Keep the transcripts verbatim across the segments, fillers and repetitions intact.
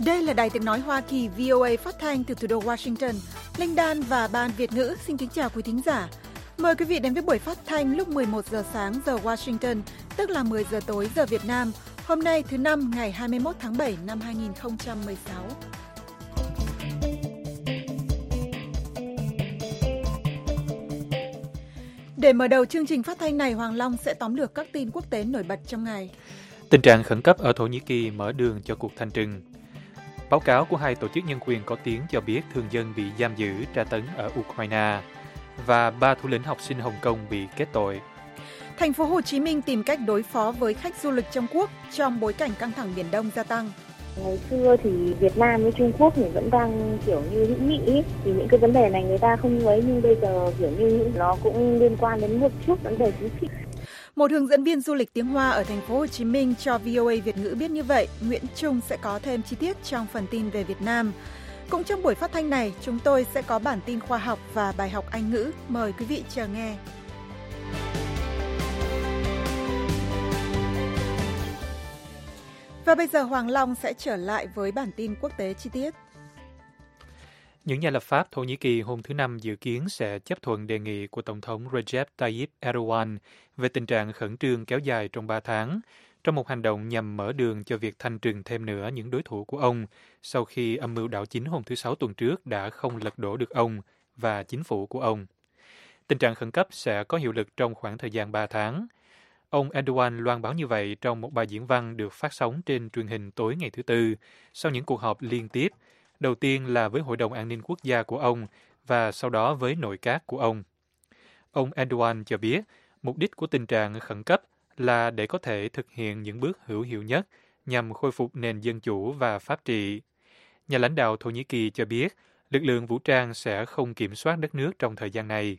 Đây là Đài Tiếng nói Hoa Kỳ vê o a phát thanh từ thủ đô Washington. Linh Đan và Ban Việt ngữ xin kính chào quý thính giả. Mời quý vị đến với buổi phát thanh lúc mười một giờ sáng giờ Washington, tức là mười giờ tối giờ Việt Nam. Hôm nay thứ năm ngày hai mươi mốt tháng bảy năm hai nghìn không trăm mười sáu. Để mở đầu chương trình phát thanh này, Hoàng Long sẽ tóm lược các tin quốc tế nổi bật trong ngày. Tình trạng khẩn cấp ở Thổ Nhĩ Kỳ mở đường cho cuộc thanh trừng. Báo cáo của hai tổ chức nhân quyền có tiếng cho biết thường dân bị giam giữ, tra tấn ở Ukraine và ba thủ lĩnh học sinh Hồng Kông bị kết tội. Thành phố Hồ Chí Minh tìm cách đối phó với khách du lịch trong quốc trong bối cảnh căng thẳng Biển Đông gia tăng. Ngày xưa thì Việt Nam với Trung Quốc thì vẫn đang kiểu như hữu nghị, thì những cái vấn đề này người ta không ấy, nhưng bây giờ kiểu như nó cũng liên quan đến một chút vấn đề chính trị. Một hướng dẫn viên du lịch tiếng Hoa ở thành phố Hồ Chí Minh cho vê o a Việt ngữ biết như vậy. Nguyễn Trung sẽ có thêm chi tiết trong phần tin về Việt Nam. Cũng trong buổi phát thanh này, chúng tôi sẽ có bản tin khoa học và bài học Anh ngữ. Mời quý vị chờ nghe. Và bây giờ Hoàng Long sẽ trở lại với bản tin quốc tế chi tiết. Những nhà lập pháp Thổ Nhĩ Kỳ hôm thứ Năm dự kiến sẽ chấp thuận đề nghị của Tổng thống Recep Tayyip Erdogan về tình trạng khẩn trương kéo dài trong ba tháng, trong một hành động nhằm mở đường cho việc thanh trừng thêm nữa những đối thủ của ông sau khi âm mưu đảo chính hôm thứ Sáu tuần trước đã không lật đổ được ông và chính phủ của ông. Tình trạng khẩn cấp sẽ có hiệu lực trong khoảng thời gian ba tháng. Ông Erdogan loan báo như vậy trong một bài diễn văn được phát sóng trên truyền hình tối ngày thứ Tư, sau những cuộc họp liên tiếp, đầu tiên là với Hội đồng An ninh Quốc gia của ông và sau đó với nội các của ông. Ông Erdogan cho biết mục đích của tình trạng khẩn cấp là để có thể thực hiện những bước hữu hiệu nhất nhằm khôi phục nền dân chủ và pháp trị. Nhà lãnh đạo Thổ Nhĩ Kỳ cho biết lực lượng vũ trang sẽ không kiểm soát đất nước trong thời gian này.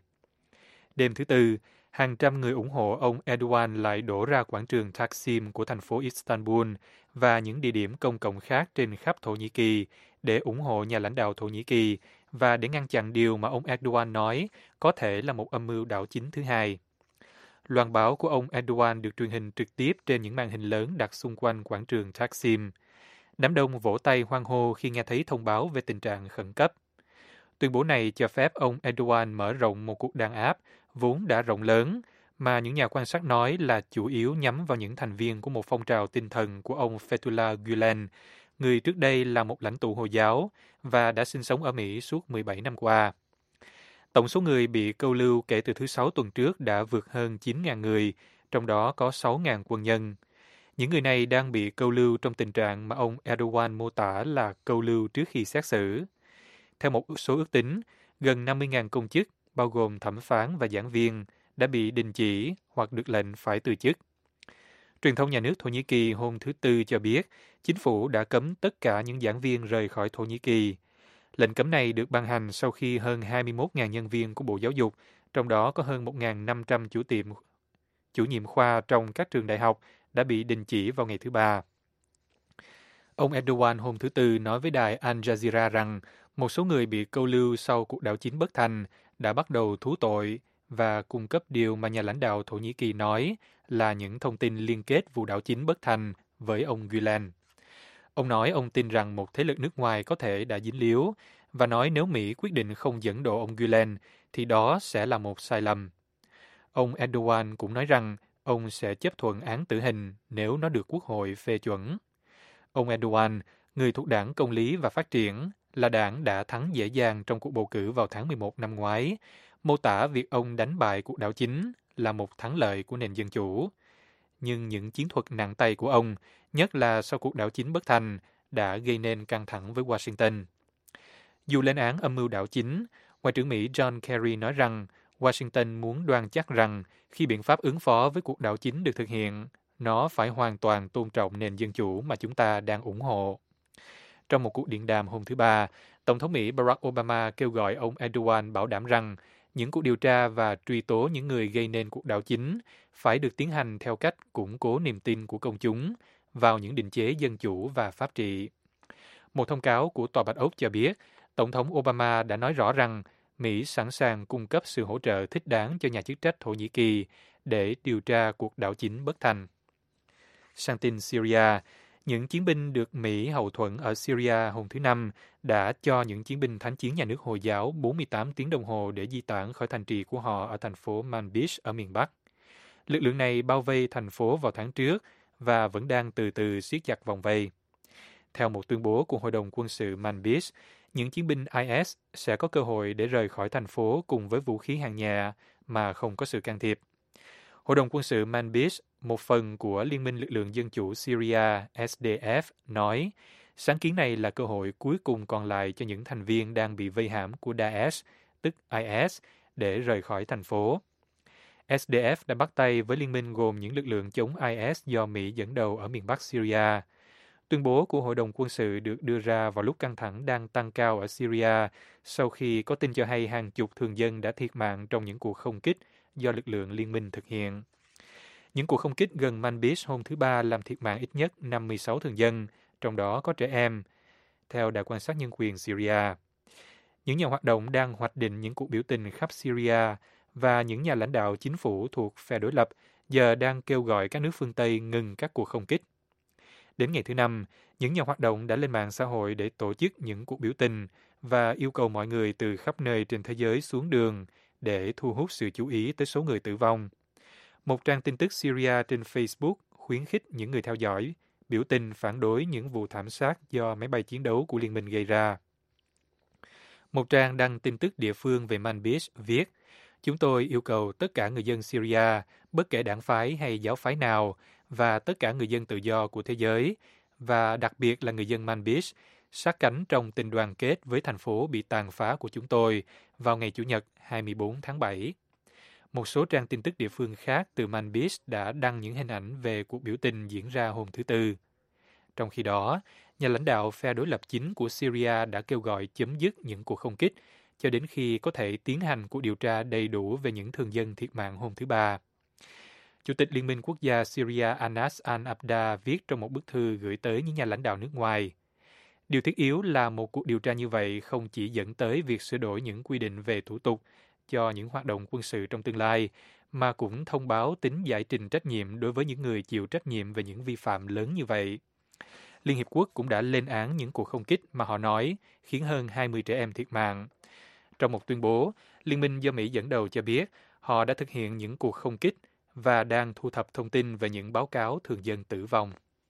Đêm thứ Tư, hàng trăm người ủng hộ ông Erdogan lại đổ ra quảng trường Taksim của thành phố Istanbul và những địa điểm công cộng khác trên khắp Thổ Nhĩ Kỳ để ủng hộ nhà lãnh đạo Thổ Nhĩ Kỳ và để ngăn chặn điều mà ông Erdogan nói có thể là một âm mưu đảo chính thứ hai. Loan báo của ông Erdogan được truyền hình trực tiếp trên những màn hình lớn đặt xung quanh quảng trường Taksim. Đám đông vỗ tay hoan hô khi nghe thấy thông báo về tình trạng khẩn cấp. Tuyên bố này cho phép ông Erdogan mở rộng một cuộc đàn áp vốn đã rộng lớn, mà những nhà quan sát nói là chủ yếu nhắm vào những thành viên của một phong trào tinh thần của ông Fethullah Gülen, người trước đây là một lãnh tụ Hồi giáo và đã sinh sống ở Mỹ suốt mười bảy năm qua. Tổng số người bị câu lưu kể từ thứ Sáu tuần trước đã vượt hơn chín nghìn người, trong đó có sáu nghìn quân nhân. Những người này đang bị câu lưu trong tình trạng mà ông Erdogan mô tả là câu lưu trước khi xét xử. Theo một số ước tính, gần năm mươi nghìn công chức, bao gồm thẩm phán và giảng viên, đã bị đình chỉ hoặc được lệnh phải từ chức. Truyền thông nhà nước Thổ Nhĩ Kỳ hôm thứ Tư cho biết chính phủ đã cấm tất cả những giảng viên rời khỏi Thổ Nhĩ Kỳ. Lệnh cấm này được ban hành sau khi hơn hai mươi mốt nghìn nhân viên của Bộ Giáo dục, trong đó có hơn một nghìn năm trăm chủ tiệm, chủ nhiệm khoa trong các trường đại học, đã bị đình chỉ vào ngày thứ Ba. Ông Erdogan hôm thứ Tư nói với đài Al Jazeera rằng một số người bị câu lưu sau cuộc đảo chính bất thành đã bắt đầu thú tội và cung cấp điều mà nhà lãnh đạo Thổ Nhĩ Kỳ nói là những thông tin liên kết vụ đảo chính bất thành với ông Gülen. Ông nói ông tin rằng một thế lực nước ngoài có thể đã dính líu và nói nếu Mỹ quyết định không dẫn độ ông Gülen thì đó sẽ là một sai lầm. Ông Erdogan cũng nói rằng ông sẽ chấp thuận án tử hình nếu nó được Quốc hội phê chuẩn. Ông Erdogan, người thuộc đảng Công lý và Phát triển, là đảng đã thắng dễ dàng trong cuộc bầu cử vào tháng mười một năm ngoái, mô tả việc ông đánh bại cuộc đảo chính là một thắng lợi của nền dân chủ. Nhưng những chiến thuật nặng tay của ông, nhất là sau cuộc đảo chính bất thành, đã gây nên căng thẳng với Washington. Dù lên án âm mưu đảo chính, Ngoại trưởng Mỹ John Kerry nói rằng Washington muốn đoan chắc rằng khi biện pháp ứng phó với cuộc đảo chính được thực hiện, nó phải hoàn toàn tôn trọng nền dân chủ mà chúng ta đang ủng hộ. Trong một cuộc điện đàm hôm thứ Ba, Tổng thống Mỹ Barack Obama kêu gọi ông Erdogan bảo đảm rằng những cuộc điều tra và truy tố những người gây nên cuộc đảo chính phải được tiến hành theo cách củng cố niềm tin của công chúng vào những định chế dân chủ và pháp trị. Một thông cáo của Tòa Bạch Ốc cho biết, Tổng thống Obama đã nói rõ rằng Mỹ sẵn sàng cung cấp sự hỗ trợ thích đáng cho nhà chức trách Thổ Nhĩ Kỳ để điều tra cuộc đảo chính bất thành. Sang tin Syria, Những chiến binh được Mỹ hậu thuẫn ở Syria hôm thứ Năm đã cho những chiến binh thánh chiến nhà nước Hồi giáo bốn mươi tám tiếng đồng hồ để di tản khỏi thành trì của họ ở thành phố Manbij ở miền Bắc. Lực lượng này bao vây thành phố vào tháng trước và vẫn đang từ từ siết chặt vòng vây. Theo một tuyên bố của Hội đồng quân sự Manbij, những chiến binh i ét sẽ có cơ hội để rời khỏi thành phố cùng với vũ khí hạng nhẹ mà không có sự can thiệp. Hội đồng quân sự Manbij, một phần của Liên minh Lực lượng Dân chủ Syria S D F, nói sáng kiến này là cơ hội cuối cùng còn lại cho những thành viên đang bị vây hãm của Daesh, tức i ét, để rời khỏi thành phố. S D F đã bắt tay với liên minh gồm những lực lượng chống i ét do Mỹ dẫn đầu ở miền Bắc Syria. Tuyên bố của Hội đồng quân sự được đưa ra vào lúc căng thẳng đang tăng cao ở Syria sau khi có tin cho hay hàng chục thường dân đã thiệt mạng trong những cuộc không kích do lực lượng liên minh thực hiện. Những cuộc không kích gần Manbij hôm thứ Ba làm thiệt mạng ít nhất năm mươi sáu thường dân, trong đó có trẻ em, theo Đài quan sát nhân quyền Syria. Những nhà hoạt động đang hoạch định những cuộc biểu tình khắp Syria và những nhà lãnh đạo chính phủ thuộc phe đối lập giờ đang kêu gọi các nước phương Tây ngừng các cuộc không kích. Đến ngày thứ Năm, những nhà hoạt động đã lên mạng xã hội để tổ chức những cuộc biểu tình và yêu cầu mọi người từ khắp nơi trên thế giới xuống đường để thu hút sự chú ý tới số người tử vong. Một trang tin tức Syria trên Facebook khuyến khích những người theo dõi biểu tình phản đối những vụ thảm sát do máy bay chiến đấu của liên minh gây ra. Một trang đăng tin tức địa phương về Manbij viết: "Chúng tôi yêu cầu tất cả người dân Syria, bất kể đảng phái hay giáo phái nào, và tất cả người dân tự do của thế giới, và đặc biệt là người dân Manbij, sát cánh trong tình đoàn kết với thành phố bị tàn phá của chúng tôi vào ngày Chủ nhật hai mươi bốn tháng bảy. Một số trang tin tức địa phương khác từ Manbij đã đăng những hình ảnh về cuộc biểu tình diễn ra hôm thứ Tư. Trong khi đó, nhà lãnh đạo phe đối lập chính của Syria đã kêu gọi chấm dứt những cuộc không kích cho đến khi có thể tiến hành cuộc điều tra đầy đủ về những thường dân thiệt mạng hôm thứ Ba. Chủ tịch Liên minh Quốc gia Syria Anas al-Abda viết trong một bức thư gửi tới những nhà lãnh đạo nước ngoài: "Điều thiết yếu là một cuộc điều tra như vậy không chỉ dẫn tới việc sửa đổi những quy định về thủ tục cho những hoạt động quân sự trong tương lai, mà cũng thông báo tính giải trình trách nhiệm đối với những người chịu trách nhiệm về những vi phạm lớn như vậy." Liên Hiệp Quốc cũng đã lên án những cuộc không kích mà họ nói khiến hơn hai mươi trẻ em thiệt mạng. Trong một tuyên bố, Liên minh do Mỹ dẫn đầu cho biết họ đã thực hiện những cuộc không kích và đang thu thập thông tin về những báo cáo thường dân tử vong.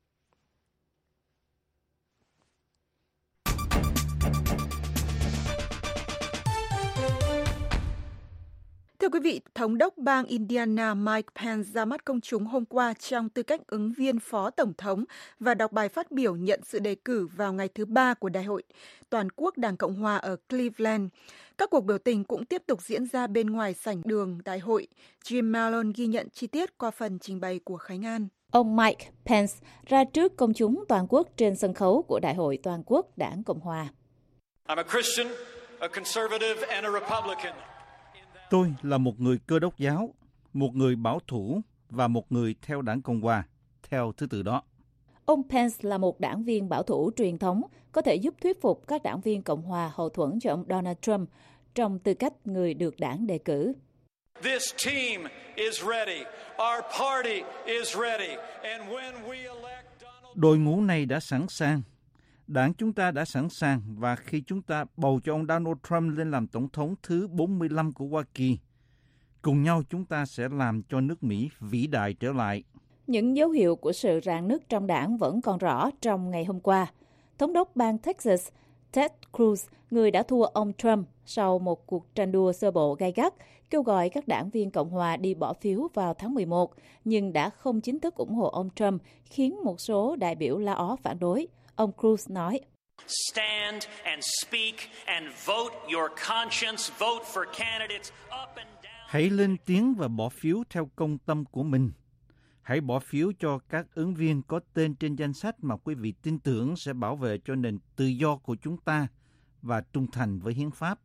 Thưa quý vị, Thống đốc bang Indiana Mike Pence ra mắt công chúng hôm qua trong tư cách ứng viên phó tổng thống và đọc bài phát biểu nhận sự đề cử vào ngày thứ Ba của Đại hội Toàn quốc Đảng Cộng Hòa ở Cleveland. Các cuộc biểu tình cũng tiếp tục diễn ra bên ngoài sảnh đường Đại hội. Jim Malone ghi nhận chi tiết qua phần trình bày của Khánh An. Ông Mike Pence ra trước công chúng toàn quốc trên sân khấu của Đại hội Toàn quốc Đảng Cộng Hòa. I'm a Christian, a conservative and a Republican. Tôi là một người Cơ đốc giáo, một người bảo thủ và một người theo Đảng Cộng Hòa, theo thứ tự đó. Ông Pence là một đảng viên bảo thủ truyền thống, có thể giúp thuyết phục các đảng viên Cộng Hòa hậu thuẫn cho ông Donald Trump trong tư cách người được đảng đề cử. This team is ready. Our party is ready. And when we elect Donald... Đội ngũ này đã sẵn sàng. Đảng chúng ta đã sẵn sàng, và khi chúng ta bầu cho ông Donald Trump lên làm tổng thống thứ bốn mươi lăm của Hoa Kỳ, cùng nhau chúng ta sẽ làm cho nước Mỹ vĩ đại trở lại. Những dấu hiệu của sự rạn nứt trong đảng vẫn còn rõ trong ngày hôm qua. Thống đốc bang Texas Ted Cruz, người đã thua ông Trump sau một cuộc tranh đua sơ bộ gay gắt, kêu gọi các đảng viên Cộng Hòa đi bỏ phiếu vào tháng mười một, nhưng đã không chính thức ủng hộ ông Trump, khiến một số đại biểu la ó phản đối. Ông Cruz nói: Stand and speak and vote your conscience, vote for candidates up and down. Hãy lên tiếng và bỏ phiếu theo công tâm của mình. Hãy bỏ phiếu cho các ứng viên có tên trên danh sách mà quý vị tin tưởng sẽ bảo vệ cho nền tự do của chúng ta và trung thành với hiến pháp.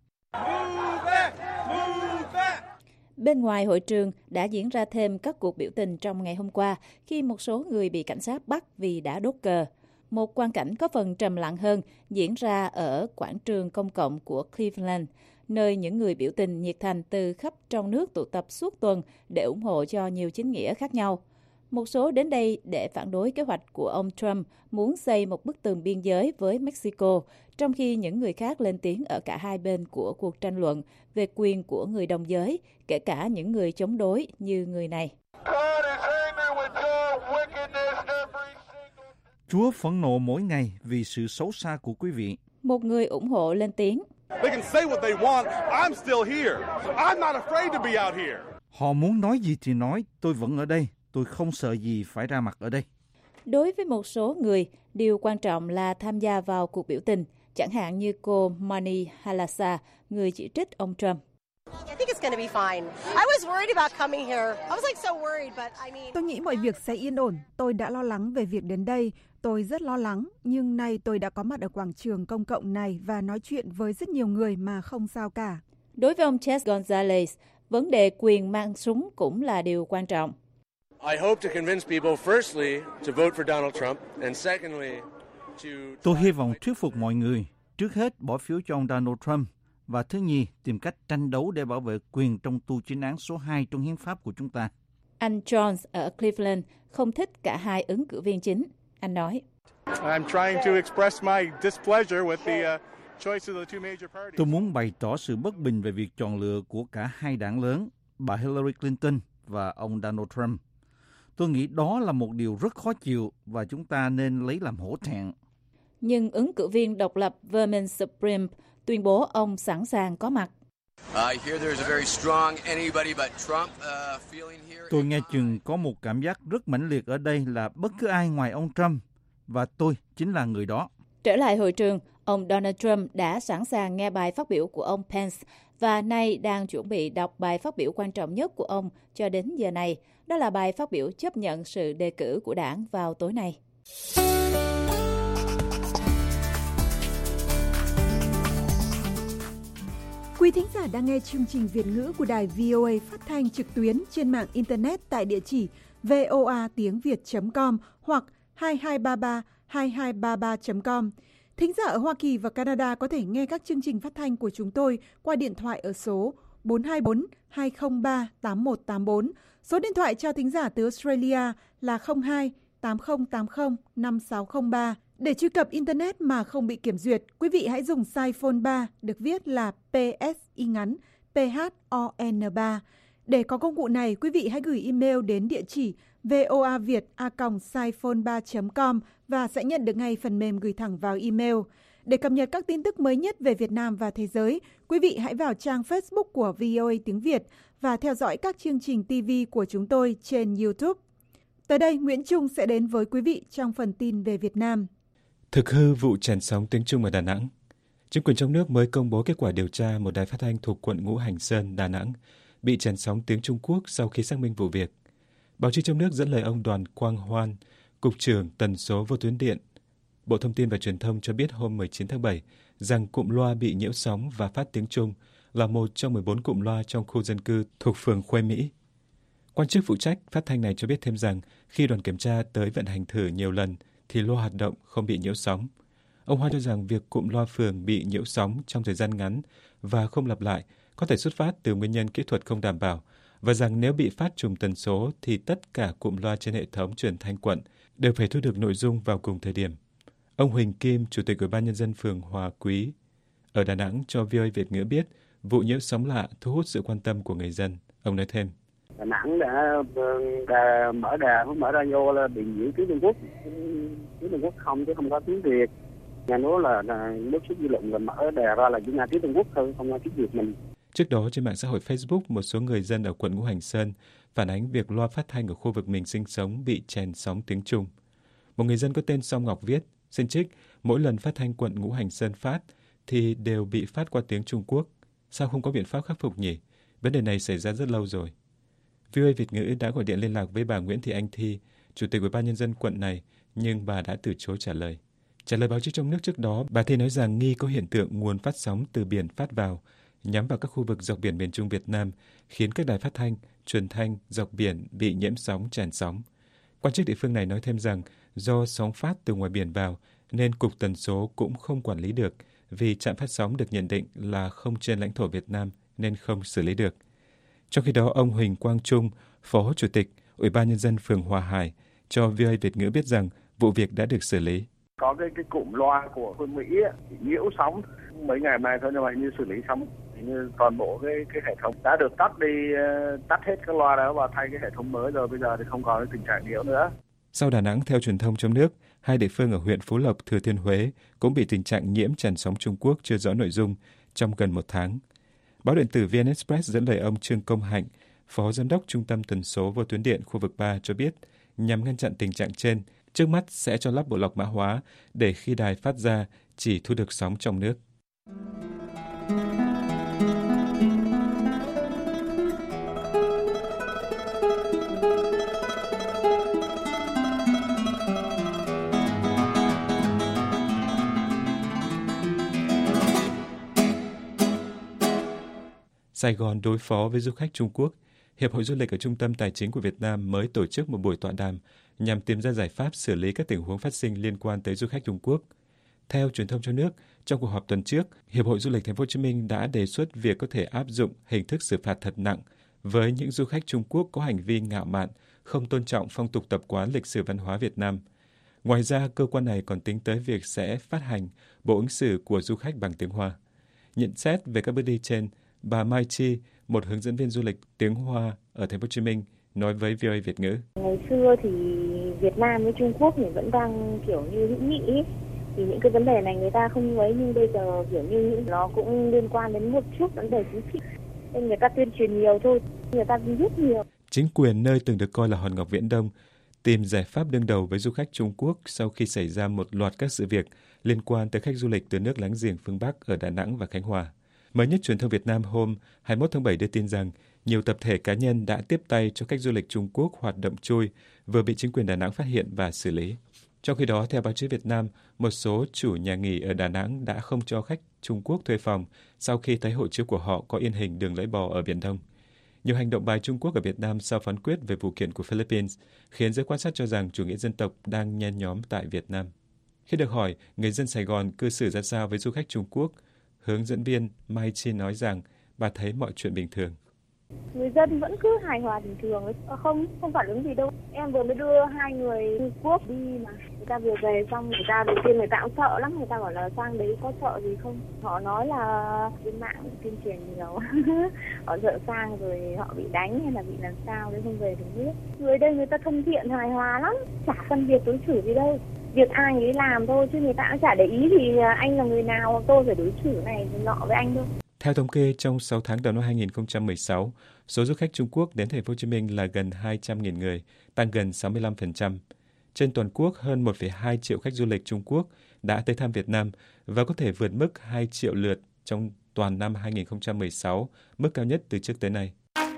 Bên ngoài hội trường đã diễn ra thêm các cuộc biểu tình trong ngày hôm qua khi một số người bị cảnh sát bắt vì đã đốt cờ. Một quang cảnh có phần trầm lặng hơn diễn ra ở quảng trường công cộng của Cleveland, nơi những người biểu tình nhiệt thành từ khắp trong nước tụ tập suốt tuần để ủng hộ cho nhiều chính nghĩa khác nhau. Một số đến đây để phản đối kế hoạch của ông Trump muốn xây một bức tường biên giới với Mexico, trong khi những người khác lên tiếng ở cả hai bên của cuộc tranh luận về quyền của người đồng giới, kể cả những người chống đối như người này. Chúa phẫn nộ mỗi ngày vì sự xấu xa của quý vị. Một người ủng hộ lên tiếng. Họ muốn nói gì thì nói, tôi vẫn ở đây, tôi không sợ gì phải ra mặt ở đây. Đối với một số người, điều quan trọng là tham gia vào cuộc biểu tình, chẳng hạn như cô Mani Halasa, người chỉ trích ông Trump. Tôi nghĩ mọi việc sẽ yên ổn. Tôi đã lo lắng về việc đến đây. Tôi rất lo lắng, nhưng nay tôi đã có mặt ở quảng trường công cộng này và nói chuyện với rất nhiều người mà không sao cả. Đối với ông Ches Gonzalez, vấn đề quyền mang súng cũng là điều quan trọng. Tôi hy vọng thuyết phục mọi người, trước hết bỏ phiếu cho ông Donald Trump, và thứ nhì, tìm cách tranh đấu để bảo vệ quyền trong tu chính án số hai trong hiến pháp của chúng ta. Anh Jones ở Cleveland không thích cả hai ứng cử viên chính. Anh nói, tôi muốn bày tỏ sự bất bình về việc chọn lựa của cả hai đảng lớn, bà Hillary Clinton và ông Donald Trump. Tôi nghĩ đó là một điều rất khó chịu và chúng ta nên lấy làm hổ thẹn. Nhưng ứng cử viên độc lập Vermin Supreme tuyên bố ông sẵn sàng có mặt. Tôi nghe chừng có một cảm giác rất mãnh liệt ở đây là bất cứ ai ngoài ông Trump, và tôi chính là người đó. Trở lại hội trường, ông Donald Trump đã sẵn sàng nghe bài phát biểu của ông Pence và nay đang chuẩn bị đọc bài phát biểu quan trọng nhất của ông cho đến giờ này. Đó là bài phát biểu chấp nhận sự đề cử của đảng vào tối nay. Quý thính giả đang nghe chương trình Việt ngữ của đài vê o a phát thanh trực tuyến trên mạng Internet tại địa chỉ voa tiếng việt chấm com hoặc hai hai ba ba hai hai ba ba chấm com. Thính giả ở Hoa Kỳ và Canada có thể nghe các chương trình phát thanh của chúng tôi qua điện thoại ở số bốn hai bốn hai không ba tám một tám bốn. Số điện thoại cho thính giả từ Australia là không hai tám không tám không năm sáu không ba. Để truy cập Internet mà không bị kiểm duyệt, quý vị hãy dùng size phone ba, được viết là pê ét y ngắn, pê hát o en ba. Để có công cụ này, quý vị hãy gửi email đến địa chỉ voaviet a còng size phone ba chấm com và sẽ nhận được ngay phần mềm gửi thẳng vào email. Để cập nhật các tin tức mới nhất về Việt Nam và thế giới, quý vị hãy vào trang Facebook của vê o a tiếng Việt và theo dõi các chương trình ti vi của chúng tôi trên YouTube. Tới đây, Nguyễn Trung sẽ đến với quý vị trong phần tin về Việt Nam. Thực hư vụ chèn sóng tiếng Trung ở Đà Nẵng. Chính quyền trong nước mới công bố kết quả điều tra một đài phát thanh thuộc quận Ngũ Hành Sơn, Đà Nẵng bị chèn sóng tiếng Trung Quốc sau khi xác minh vụ việc. Báo chí trong nước dẫn lời ông Đoàn Quang Hoan, Cục trưởng Tần số vô tuyến điện, Bộ Thông tin và Truyền thông cho biết hôm mười chín tháng bảy rằng cụm loa bị nhiễu sóng và phát tiếng Trung là một trong mười bốn cụm loa trong khu dân cư thuộc phường Khuê Mỹ. Quan chức phụ trách phát thanh này cho biết thêm rằng khi đoàn kiểm tra tới vận hành thử nhiều lần thì loa hoạt động không bị nhiễu sóng. Ông Hoa cho rằng việc cụm loa phường bị nhiễu sóng trong thời gian ngắn và không lặp lại có thể xuất phát từ nguyên nhân kỹ thuật không đảm bảo và rằng nếu bị phát trùng tần số thì tất cả cụm loa trên hệ thống truyền thanh quận đều phải thu được nội dung vào cùng thời điểm. Ông Huỳnh Kim, Chủ tịch Ủy ban Nhân dân phường Hòa Quý ở Đà Nẵng cho vê o a Việt ngữ biết vụ nhiễu sóng lạ thu hút sự quan tâm của người dân. Ông nói thêm. Đà Nẵng đã, đã mở đà, mở radio là bị nhiễu tiếng Trung Quốc, tiếng Trung Quốc không chứ không có tiếng Việt. Nhà nói là, là nước xuất dư luận là mở đà ra là chỉ nghe tiếng Trung Quốc thôi, không nghe tiếng Việt mình. Trước đó trên mạng xã hội Facebook, một số người dân ở quận Ngũ Hành Sơn phản ánh việc loa phát thanh ở khu vực mình sinh sống bị chèn sóng tiếng Trung. Một người dân có tên Song Ngọc viết, xin trích, mỗi lần phát thanh quận Ngũ Hành Sơn phát thì đều bị phát qua tiếng Trung Quốc. Sao không có biện pháp khắc phục nhỉ? Vấn đề này xảy ra rất lâu rồi. vê o a Việt ngữ đã gọi điện liên lạc với bà Nguyễn Thị Anh Thi, Chủ tịch Ủy ban Nhân dân quận này, nhưng bà đã từ chối trả lời. Trả lời báo chí trong nước trước đó, bà Thi nói rằng nghi có hiện tượng nguồn phát sóng từ biển phát vào, nhắm vào các khu vực dọc biển miền Trung Việt Nam, khiến các đài phát thanh, truyền thanh dọc biển bị nhiễm sóng, chèn sóng. Quan chức địa phương này nói thêm rằng do sóng phát từ ngoài biển vào, nên Cục Tần số cũng không quản lý được, vì trạm phát sóng được nhận định là không trên lãnh thổ Việt Nam nên không xử lý được. Trong khi đó, ông Huỳnh Quang Trung, Phó Chủ tịch Ủy ban Nhân dân phường Hòa Hải cho vê o a Việt ngữ biết rằng vụ việc đã được xử lý. Có cái cái cụm loa của Phương Mỹ ấy, nhiễu sóng mấy ngày nay thôi, nhưng mà như xử lý xong như toàn bộ cái cái hệ thống đã được tắt đi, tắt hết các loa đó và thay cái hệ thống mới rồi, bây giờ thì không còn cái tình trạng nhiễu nữa. Sau Đà Nẵng, theo truyền thông trong nước, hai địa phương ở huyện Phú Lộc, Thừa Thiên Huế cũng bị tình trạng nhiễm tràn sóng Trung Quốc chưa rõ nội dung trong gần một tháng. Báo điện tử vê en Express dẫn lời ông Trương Công Hạnh, Phó Giám đốc Trung tâm Tần số vô tuyến điện khu vực ba cho biết, nhằm ngăn chặn tình trạng trên, trước mắt sẽ cho lắp bộ lọc mã hóa để khi đài phát ra chỉ thu được sóng trong nước. Sài Gòn đối phó với du khách Trung Quốc. Hiệp hội Du lịch ở Trung tâm Tài chính của Việt Nam mới tổ chức một buổi tọa đàm nhằm tìm ra giải pháp xử lý các tình huống phát sinh liên quan tới du khách Trung Quốc. Theo truyền thông trong nước, trong cuộc họp tuần trước, Hiệp hội Du lịch Thành phố Hồ Chí Minh đã đề xuất việc có thể áp dụng hình thức xử phạt thật nặng với những du khách Trung Quốc có hành vi ngạo mạn, không tôn trọng phong tục tập quán lịch sử văn hóa Việt Nam. Ngoài ra, cơ quan này còn tính tới việc sẽ phát hành bộ ứng xử của du khách bằng tiếng Hoa. Nhận xét về các bước đi trên, bà Mai Chi, một hướng dẫn viên du lịch tiếng Hoa ở Thành phố Hồ Chí Minh, nói với vê o a Việt ngữ. Ngày xưa thì Việt Nam với Trung Quốc thì vẫn đang kiểu như hữu nghị, thì những cái vấn đề này người ta không ấy, nhưng bây giờ kiểu như những nó cũng liên quan đến một chút vấn đề chính trị, nên người ta tuyên truyền nhiều thôi, người ta biết nhiều. Chính quyền nơi từng được coi là hòn ngọc viễn đông tìm giải pháp đương đầu với du khách Trung Quốc sau khi xảy ra một loạt các sự việc liên quan tới khách du lịch từ nước láng giềng phương Bắc ở Đà Nẵng và Khánh Hòa. Mới nhất, truyền thông Việt Nam hôm hai mươi mốt tháng bảy đưa tin rằng nhiều tập thể cá nhân đã tiếp tay cho khách du lịch Trung Quốc hoạt động chui vừa bị chính quyền Đà Nẵng phát hiện và xử lý. Trong khi đó, theo báo chí Việt Nam, một số chủ nhà nghỉ ở Đà Nẵng đã không cho khách Trung Quốc thuê phòng sau khi thấy hộ chiếu của họ có in hình đường lưỡi bò ở Biển Đông. Nhiều hành động bài Trung Quốc ở Việt Nam sau phán quyết về vụ kiện của Philippines khiến giới quan sát cho rằng chủ nghĩa dân tộc đang nhen nhóm tại Việt Nam. Khi được hỏi người dân Sài Gòn cư xử ra sao với du khách Trung Quốc, hướng dẫn viên Mai Chi nói rằng bà thấy mọi chuyện bình thường. Người dân vẫn cứ hài hòa bình thường, không không phản ứng gì đâu. Em vừa mới đưa hai người Trung Quốc đi mà, người ta vừa về xong, người ta đầu tiên người ta cũng sợ lắm, người ta bảo là sang đấy có sợ gì không. Họ nói là trên mạng tuyên truyền nhiều, họ sợ sang rồi họ bị đánh hay là bị làm sao đấy không về được biết. Người đây người ta thân thiện hài hòa lắm, chả phân biệt đối xử gì đâu. Việc ai ấy làm thôi, chứ người ta cũng chả để ý thì anh là người nào, tôi phải đối xử này nọ với anh thôi. Theo thống kê, trong sáu tháng đầu năm hai nghìn không trăm mười sáu, số du khách Trung Quốc đến Thành phố Hồ Chí Minh là gần hai trăm nghìn người, tăng gần sáu mươi lăm phần trăm. Trên toàn quốc, hơn một phẩy hai triệu khách du lịch Trung Quốc đã tới thăm Việt Nam và có thể vượt mức hai triệu lượt trong toàn năm hai nghìn không trăm mười sáu, mức cao nhất từ trước tới nay.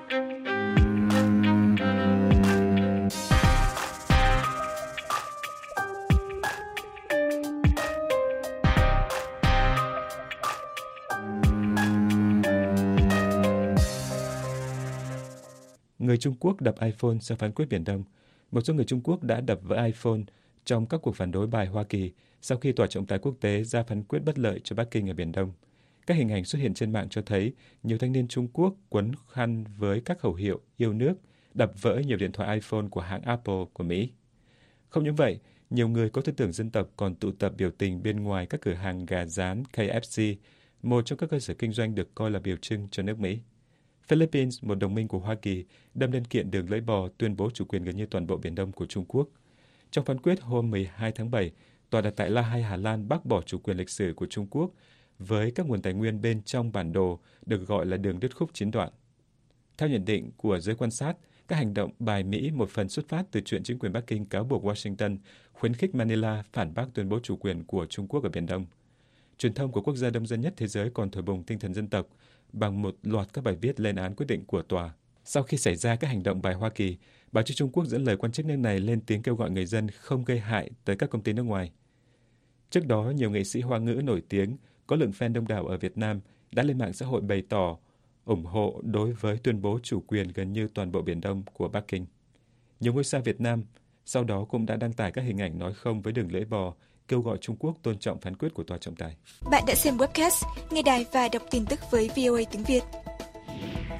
Người Trung Quốc đập iPhone sau phán quyết Biển Đông. Một số người Trung Quốc đã đập vỡ iPhone trong các cuộc phản đối bài Hoa Kỳ sau khi Tòa trọng tài quốc tế ra phán quyết bất lợi cho Bắc Kinh ở Biển Đông. Các hình ảnh xuất hiện trên mạng cho thấy nhiều thanh niên Trung Quốc quấn khăn với các khẩu hiệu yêu nước, đập vỡ nhiều điện thoại iPhone của hãng Apple của Mỹ. Không những vậy, nhiều người có tư tưởng dân tộc còn tụ tập biểu tình bên ngoài các cửa hàng gà rán K F C, một trong các cơ sở kinh doanh được coi là biểu trưng cho nước Mỹ. Philippines, một đồng minh của Hoa Kỳ, đâm lên kiện đường lưỡi bò tuyên bố chủ quyền gần như toàn bộ Biển Đông của Trung Quốc. Trong phán quyết hôm mười hai tháng bảy, tòa đặt tại La Hay, Hà Lan bác bỏ chủ quyền lịch sử của Trung Quốc với các nguồn tài nguyên bên trong bản đồ được gọi là đường đứt khúc chín đoạn. Theo nhận định của giới quan sát, các hành động bài Mỹ một phần xuất phát từ chuyện chính quyền Bắc Kinh cáo buộc Washington khuyến khích Manila phản bác tuyên bố chủ quyền của Trung Quốc ở Biển Đông. Truyền thông của quốc gia đông dân nhất thế giới còn thổi bùng tinh thần dân tộc bằng một loạt các bài viết lên án quyết định của tòa. Sau khi xảy ra các hành động bài Hoa Kỳ, báo chí Trung Quốc dẫn lời quan chức nước này lên tiếng kêu gọi người dân không gây hại tới các công ty nước ngoài. Trước đó, nhiều nghệ sĩ Hoa ngữ nổi tiếng có lượng fan đông đảo ở Việt Nam đã lên mạng xã hội bày tỏ ủng hộ đối với tuyên bố chủ quyền gần như toàn bộ Biển Đông của Bắc Kinh. Nhiều ngôi sao Việt Nam sau đó cũng đã đăng tải các hình ảnh nói không với đường lưỡi bò, kêu gọi Trung Quốc tôn trọng phán quyết của tòa trọng tài. Bạn đã xem webcast, nghe đài và đọc tin tức với vê o a tiếng Việt.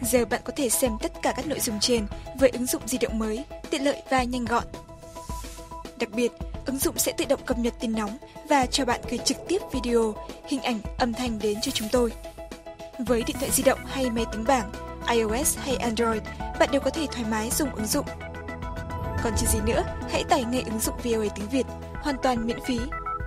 Giờ bạn có thể xem tất cả các nội dung trên với ứng dụng di động mới, tiện lợi và nhanh gọn. Đặc biệt, ứng dụng sẽ tự động cập nhật tin nóng và cho bạn gửi trực tiếp video, hình ảnh, âm thanh đến cho chúng tôi. Với điện thoại di động hay máy tính bảng, iOS hay Android, bạn đều có thể thoải mái dùng ứng dụng. Còn chờ gì nữa, hãy tải ngay ứng dụng vê o a tiếng Việt, hoàn toàn miễn phí.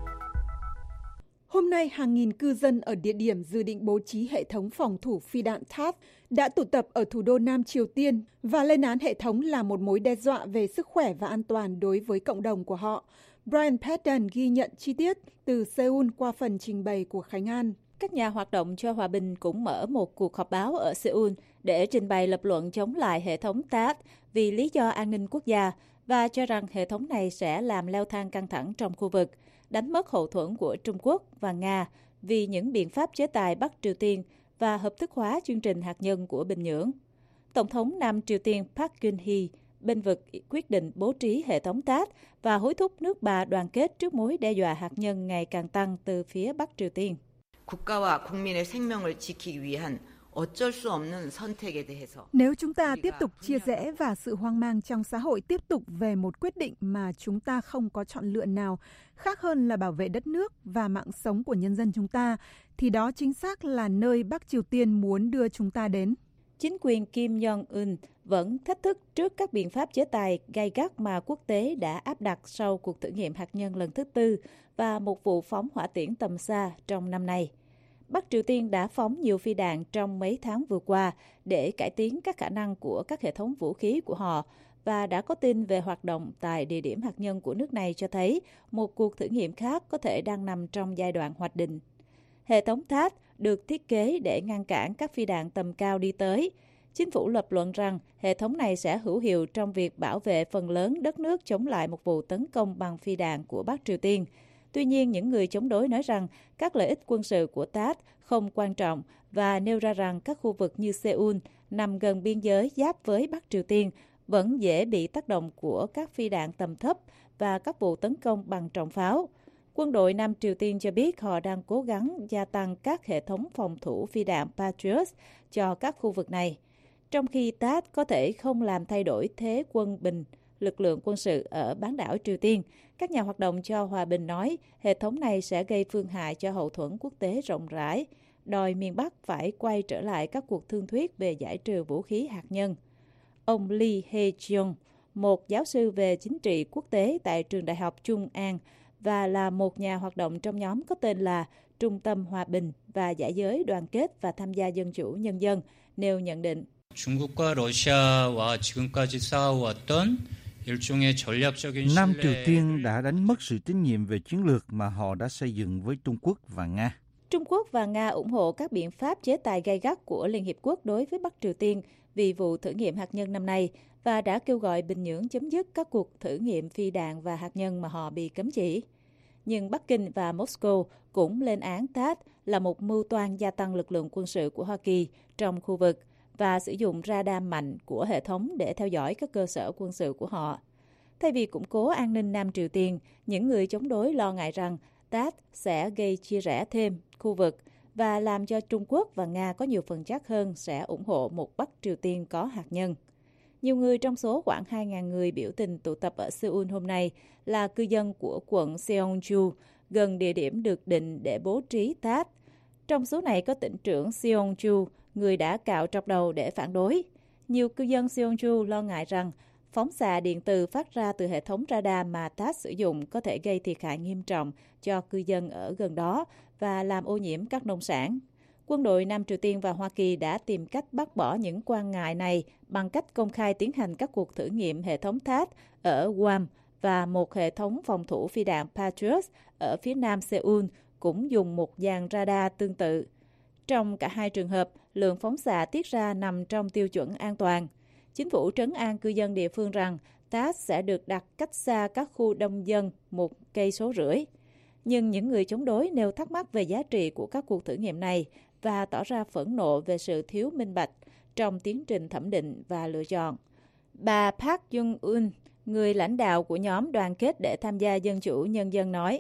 Hôm nay, hàng nghìn cư dân ở địa điểm dự định bố trí hệ thống phòng thủ phi đạn T A A D đã tụ tập ở thủ đô Nam Triều Tiên và lên án hệ thống là một mối đe dọa về sức khỏe và an toàn đối với cộng đồng của họ. Brian Padden ghi nhận chi tiết từ Seoul qua phần trình bày của Khánh An. Các nhà hoạt động cho hòa bình cũng mở một cuộc họp báo ở Seoul để trình bày lập luận chống lại hệ thống T A A D vì lý do an ninh quốc gia và cho rằng hệ thống này sẽ làm leo thang căng thẳng trong khu vực, đánh mất hậu thuẫn của Trung Quốc và Nga vì những biện pháp chế tài Bắc Triều Tiên và hợp thức hóa chương trình hạt nhân của Bình Nhưỡng. Tổng thống Nam Triều Tiên Park Geun-hye bênh vực quyết định bố trí hệ thống T A A D và hối thúc nước Bà đoàn kết trước mối đe dọa hạt nhân ngày càng tăng từ phía Bắc Triều Tiên. 국가와 국민의 생명을 지키기 위한 어쩔 수 없는 선택에 대해서. Nếu chúng ta tiếp tục chia rẽ và sự hoang mang trong xã hội tiếp tục về một quyết định mà chúng ta không có chọn lựa nào khác hơn là bảo vệ đất nước và mạng sống của nhân dân chúng ta, thì đó chính xác là nơi Bắc Triều Tiên muốn đưa chúng ta đến. Chính quyền Kim Jong-un vẫn thách thức trước các biện pháp chế tài gay gắt mà quốc tế đã áp đặt sau cuộc thử nghiệm hạt nhân lần thứ tư và một vụ phóng hỏa tiễn tầm xa trong năm nay. Bắc Triều Tiên đã phóng nhiều phi đạn trong mấy tháng vừa qua để cải tiến các khả năng của các hệ thống vũ khí của họ và đã có tin về hoạt động tại địa điểm hạt nhân của nước này cho thấy một cuộc thử nghiệm khác có thể đang nằm trong giai đoạn hoạch định. Hệ thống T A A D được thiết kế để ngăn cản các phi đạn tầm cao đi tới. Chính phủ lập luận rằng hệ thống này sẽ hữu hiệu trong việc bảo vệ phần lớn đất nước chống lại một vụ tấn công bằng phi đạn của Bắc Triều Tiên. Tuy nhiên, những người chống đối nói rằng các lợi ích quân sự của T A A D không quan trọng và nêu ra rằng các khu vực như Seoul nằm gần biên giới giáp với Bắc Triều Tiên vẫn dễ bị tác động của các phi đạn tầm thấp và các vụ tấn công bằng trọng pháo. Quân đội Nam Triều Tiên cho biết họ đang cố gắng gia tăng các hệ thống phòng thủ phi đạn Patriot cho các khu vực này, trong khi T A A D có thể không làm thay đổi thế quân bình lực lượng quân sự ở bán đảo Triều Tiên. Các nhà hoạt động cho hòa bình nói hệ thống này sẽ gây phương hại cho hậu thuẫn quốc tế rộng rãi, đòi miền Bắc phải quay trở lại các cuộc thương thuyết về giải trừ vũ khí hạt nhân. Ông Lee Hae-jung, một giáo sư về chính trị quốc tế tại trường đại học Chung An và là một nhà hoạt động trong nhóm có tên là Trung tâm Hòa bình và Giải giới đoàn kết và tham gia dân chủ nhân dân, nêu nhận định. 중국과 러시아와 지금까지 쌓아왔던 일종의 전략적인 Nam Triều Tiên đã đánh mất sự tín nhiệm về chiến lược mà họ đã xây dựng với Trung Quốc và Nga. Trung Quốc và Nga ủng hộ các biện pháp chế tài gay gắt của Liên Hiệp Quốc đối với Bắc Triều Tiên vì vụ thử nghiệm hạt nhân năm nay và đã kêu gọi Bình Nhưỡng chấm dứt các cuộc thử nghiệm phi đạn và hạt nhân mà họ bị cấm chỉ. Nhưng Bắc Kinh và Moscow cũng lên án T A A D là một mưu toan gia tăng lực lượng quân sự của Hoa Kỳ trong khu vực và sử dụng radar mạnh của hệ thống để theo dõi các cơ sở quân sự của họ. Thay vì củng cố an ninh Nam Triều Tiên, những người chống đối lo ngại rằng T A A D sẽ gây chia rẽ thêm khu vực và làm cho Trung Quốc và Nga có nhiều phần chắc hơn sẽ ủng hộ một Bắc Triều Tiên có hạt nhân. Nhiều người trong số khoảng hai nghìn người biểu tình tụ tập ở Seoul hôm nay là cư dân của quận Seongju, gần địa điểm được định để bố trí T A A D. Trong số này có tỉnh trưởng Seongju, người đã cạo trọc đầu để phản đối. Nhiều cư dân Seongju lo ngại rằng phóng xạ điện từ phát ra từ hệ thống radar mà T A A D sử dụng có thể gây thiệt hại nghiêm trọng cho cư dân ở gần đó và làm ô nhiễm các nông sản. Quân đội Nam Triều Tiên và Hoa Kỳ đã tìm cách bác bỏ những quan ngại này bằng cách công khai tiến hành các cuộc thử nghiệm hệ thống T A A D ở Guam và một hệ thống phòng thủ phi đạn Patriot ở phía nam Seoul cũng dùng một dàn radar tương tự. Trong cả hai trường hợp, lượng phóng xạ tiết ra nằm trong tiêu chuẩn an toàn. Chính phủ trấn an cư dân địa phương rằng T A A D sẽ được đặt cách xa các khu đông dân một cây số rưỡi. Nhưng những người chống đối nêu thắc mắc về giá trị của các cuộc thử nghiệm này và tỏ ra phẫn nộ về sự thiếu minh bạch trong tiến trình thẩm định và lựa chọn. Bà Park Jung-un, người lãnh đạo của nhóm đoàn kết để tham gia dân chủ nhân dân nói,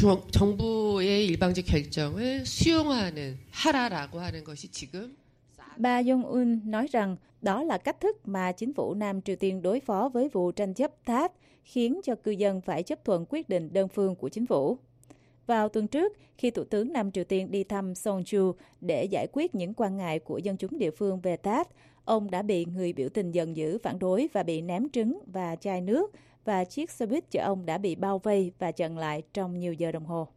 정부의 일방적 결정을 수용하는 하라라고 하는 것이 지금 Bà Jong-un nói rằng đó là cách thức mà chính phủ Nam Triều Tiên đối phó với vụ tranh chấp T A T, khiến cho cư dân phải chấp thuận quyết định đơn phương của chính phủ. Vào tuần trước, khi Thủ tướng Nam Triều Tiên đi thăm Seongju để giải quyết những quan ngại của dân chúng địa phương về T A T, ông đã bị người biểu tình giận dữ phản đối và bị ném trứng và chai nước, và chiếc xe buýt chở ông đã bị bao vây và chặn lại trong nhiều giờ đồng hồ.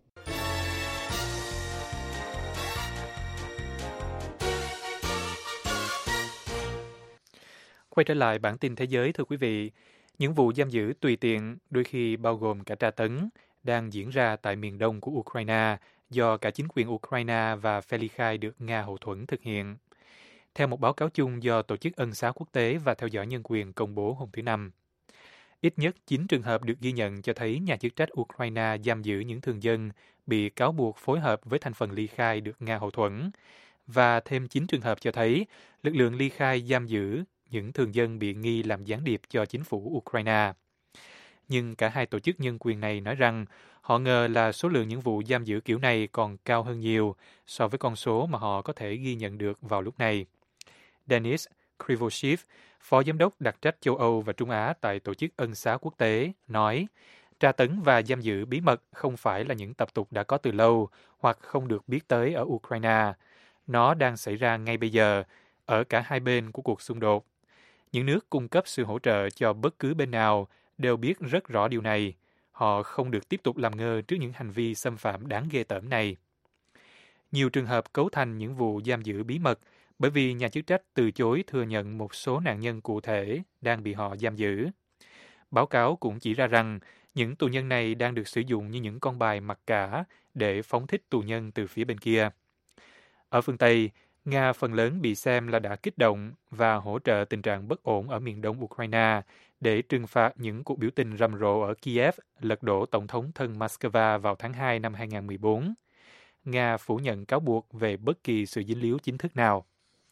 Quay trở lại bản tin thế giới, thưa quý vị. Những vụ giam giữ tùy tiện, đôi khi bao gồm cả tra tấn, đang diễn ra tại miền đông của Ukraine do cả chính quyền Ukraine và phe ly khai được Nga hậu thuẫn thực hiện. Theo một báo cáo chung do Tổ chức Ân xá Quốc tế và Theo dõi Nhân quyền công bố hôm thứ Năm, ít nhất chín trường hợp được ghi nhận cho thấy nhà chức trách Ukraine giam giữ những thường dân bị cáo buộc phối hợp với thành phần ly khai được Nga hậu thuẫn, và thêm chín trường hợp cho thấy lực lượng ly khai giam giữ những thường dân bị nghi làm gián điệp cho chính phủ Ukraine. Nhưng cả hai tổ chức nhân quyền này nói rằng họ ngờ là số lượng những vụ giam giữ kiểu này còn cao hơn nhiều so với con số mà họ có thể ghi nhận được vào lúc này. Denis Krivoshev, Phó Giám đốc đặc trách châu Âu và Trung Á tại Tổ chức Ân xá Quốc tế, nói tra tấn và giam giữ bí mật không phải là những tập tục đã có từ lâu hoặc không được biết tới ở Ukraine. Nó đang xảy ra ngay bây giờ, ở cả hai bên của cuộc xung đột. Những nước cung cấp sự hỗ trợ cho bất cứ bên nào đều biết rất rõ điều này. Họ không được tiếp tục làm ngơ trước những hành vi xâm phạm đáng ghê tởm này. Nhiều trường hợp cấu thành những vụ giam giữ bí mật bởi vì nhà chức trách từ chối thừa nhận một số nạn nhân cụ thể đang bị họ giam giữ. Báo cáo cũng chỉ ra rằng những tù nhân này đang được sử dụng như những con bài mặc cả để phóng thích tù nhân từ phía bên kia. Ở phương Tây, Nga phần lớn bị xem là đã kích động và hỗ trợ tình trạng bất ổn ở miền đông Ukraine để trừng phạt những cuộc biểu tình rầm rộ ở Kiev lật đổ Tổng thống thân Moscow vào tháng hai năm hai nghìn không trăm mười bốn. Nga phủ nhận cáo buộc về bất kỳ sự dính líu chính thức nào.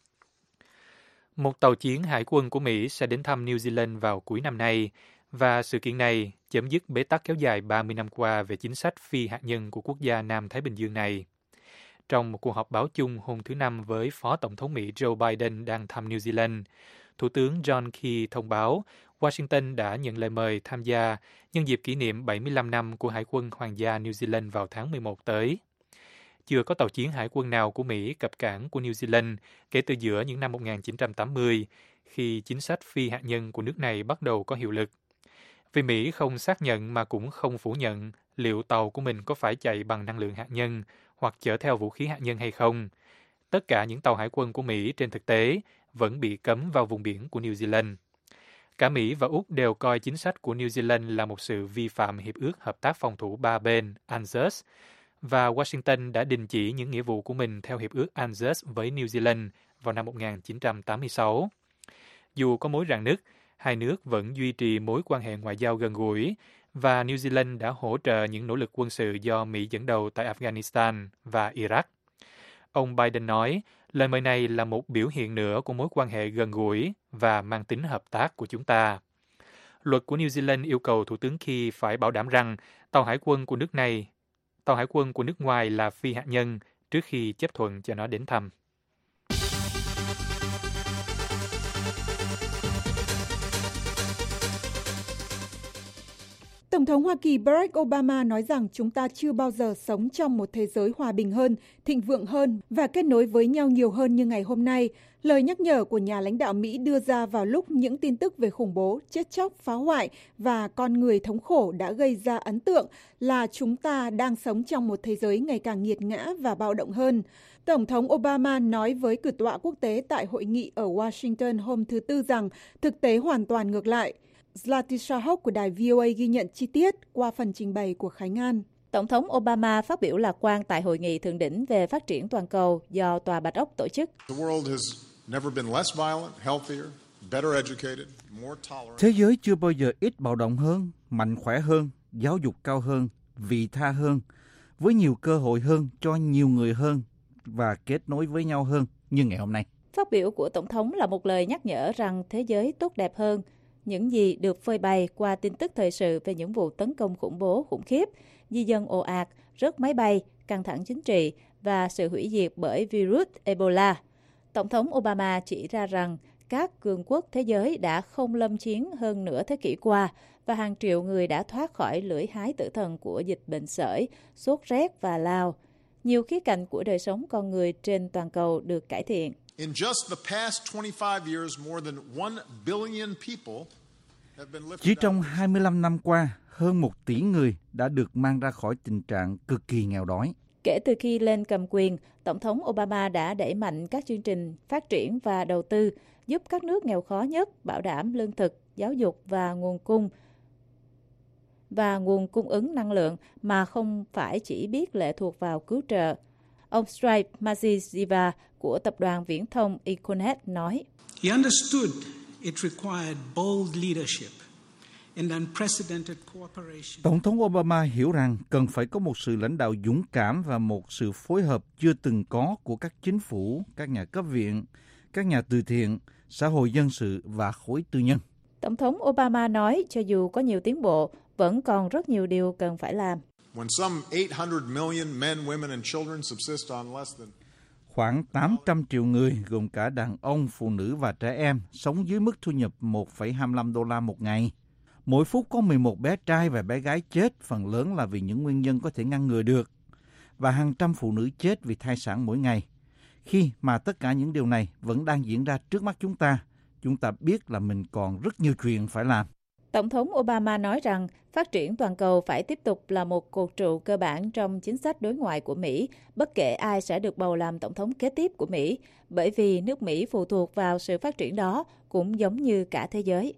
Một tàu chiến hải quân của Mỹ sẽ đến thăm New Zealand vào cuối năm nay, và sự kiện này chấm dứt bế tắc kéo dài ba mươi năm qua về chính sách phi hạt nhân của quốc gia Nam Thái Bình Dương này. Trong một cuộc họp báo chung hôm thứ Năm với Phó Tổng thống Mỹ Joe Biden đang thăm New Zealand, Thủ tướng John Key thông báo Washington đã nhận lời mời tham gia nhân dịp kỷ niệm bảy mươi lăm năm của Hải quân Hoàng gia New Zealand vào tháng mười một tới. Chưa có tàu chiến hải quân nào của Mỹ cập cảng của New Zealand kể từ giữa những năm một nghìn chín trăm tám mươi, khi chính sách phi hạt nhân của nước này bắt đầu có hiệu lực. Vì Mỹ không xác nhận mà cũng không phủ nhận liệu tàu của mình có phải chạy bằng năng lượng hạt nhân hoặc chở theo vũ khí hạt nhân hay không, tất cả những tàu hải quân của Mỹ trên thực tế vẫn bị cấm vào vùng biển của New Zealand. Cả Mỹ và Úc đều coi chính sách của New Zealand là một sự vi phạm Hiệp ước Hợp tác Phòng thủ ba bên ANZUS, và Washington đã đình chỉ những nghĩa vụ của mình theo Hiệp ước ANZUS với New Zealand vào năm một nghìn chín trăm tám mươi sáu. Dù có mối rạn nứt, hai nước vẫn duy trì mối quan hệ ngoại giao gần gũi, và New Zealand đã hỗ trợ những nỗ lực quân sự do Mỹ dẫn đầu tại Afghanistan và Iraq. Ông Biden nói, lời mời này là một biểu hiện nữa của mối quan hệ gần gũi và mang tính hợp tác của chúng ta. Luật của New Zealand yêu cầu Thủ tướng Key phải bảo đảm rằng tàu hải quân của nước này, tàu hải quân của nước ngoài là phi hạt nhân trước khi chấp thuận cho nó đến thăm. Tổng thống Hoa Kỳ Barack Obama nói rằng chúng ta chưa bao giờ sống trong một thế giới hòa bình hơn, thịnh vượng hơn và kết nối với nhau nhiều hơn như ngày hôm nay. Lời nhắc nhở của nhà lãnh đạo Mỹ đưa ra vào lúc những tin tức về khủng bố, chết chóc, phá hoại và con người thống khổ đã gây ra ấn tượng là chúng ta đang sống trong một thế giới ngày càng nghiệt ngã và bạo động hơn. Tổng thống Obama nói với cử tọa quốc tế tại hội nghị ở Washington hôm thứ Tư rằng thực tế hoàn toàn ngược lại. Zlati Shahok của đài vê o a ghi nhận chi tiết qua phần trình bày của Khánh An. Tổng thống Obama phát biểu lạc quan tại hội nghị thượng đỉnh về phát triển toàn cầu do Tòa Bạch Ốc tổ chức. Thế giới chưa bao giờ ít bạo động hơn, mạnh khỏe hơn, giáo dục cao hơn, vị tha hơn, với nhiều cơ hội hơn cho nhiều người hơn và kết nối với nhau hơn như ngày hôm nay. Phát biểu của Tổng thống là một lời nhắc nhở rằng thế giới tốt đẹp hơn. Những gì được phơi bày qua tin tức thời sự về những vụ tấn công khủng bố khủng khiếp, di dân ồ ạt, rớt máy bay, căng thẳng chính trị và sự hủy diệt bởi virus Ebola. Tổng thống Obama chỉ ra rằng các cường quốc thế giới đã không lâm chiến hơn nửa thế kỷ qua và hàng triệu người đã thoát khỏi lưỡi hái tử thần của dịch bệnh sởi, sốt rét và lao. Nhiều khía cạnh của đời sống con người trên toàn cầu được cải thiện. In just the past twenty-five years, more than one billion people have been lifted. Chỉ trong hai mươi lăm năm qua, hơn một tỷ người đã được mang ra khỏi tình trạng cực kỳ nghèo đói. Kể từ khi lên cầm quyền, Tổng thống Obama đã đẩy mạnh các chương trình phát triển và đầu tư, giúp các nước nghèo khó nhất bảo đảm lương thực, giáo dục và nguồn cung và nguồn cung ứng năng lượng mà không phải chỉ biết lệ thuộc vào cứu trợ. Ông Stripe Maziziva của tập đoàn viễn thông Econet nói, He understood it required bold leadership and unprecedented cooperation. Tổng thống Obama hiểu rằng cần phải có một sự lãnh đạo dũng cảm và một sự phối hợp chưa từng có của các chính phủ, các nhà cấp viện, các nhà từ thiện, xã hội dân sự và khối tư nhân. Tổng thống Obama nói cho dù có nhiều tiến bộ, vẫn còn rất nhiều điều cần phải làm. When some eight hundred million men, women and children subsist on less than Khoảng tám trăm triệu người, gồm cả đàn ông, phụ nữ và trẻ em, sống dưới mức thu nhập một phẩy hai mươi lăm đô la một ngày. Mỗi phút có mười một bé trai và bé gái chết, phần lớn là vì những nguyên nhân có thể ngăn ngừa được. Và hàng trăm phụ nữ chết vì thai sản mỗi ngày. Khi mà tất cả những điều này vẫn đang diễn ra trước mắt chúng ta, chúng ta biết là mình còn rất nhiều chuyện phải làm. Tổng thống Obama nói rằng phát triển toàn cầu phải tiếp tục là một cột trụ cơ bản trong chính sách đối ngoại của Mỹ, bất kể ai sẽ được bầu làm tổng thống kế tiếp của Mỹ, bởi vì nước Mỹ phụ thuộc vào sự phát triển đó cũng giống như cả thế giới.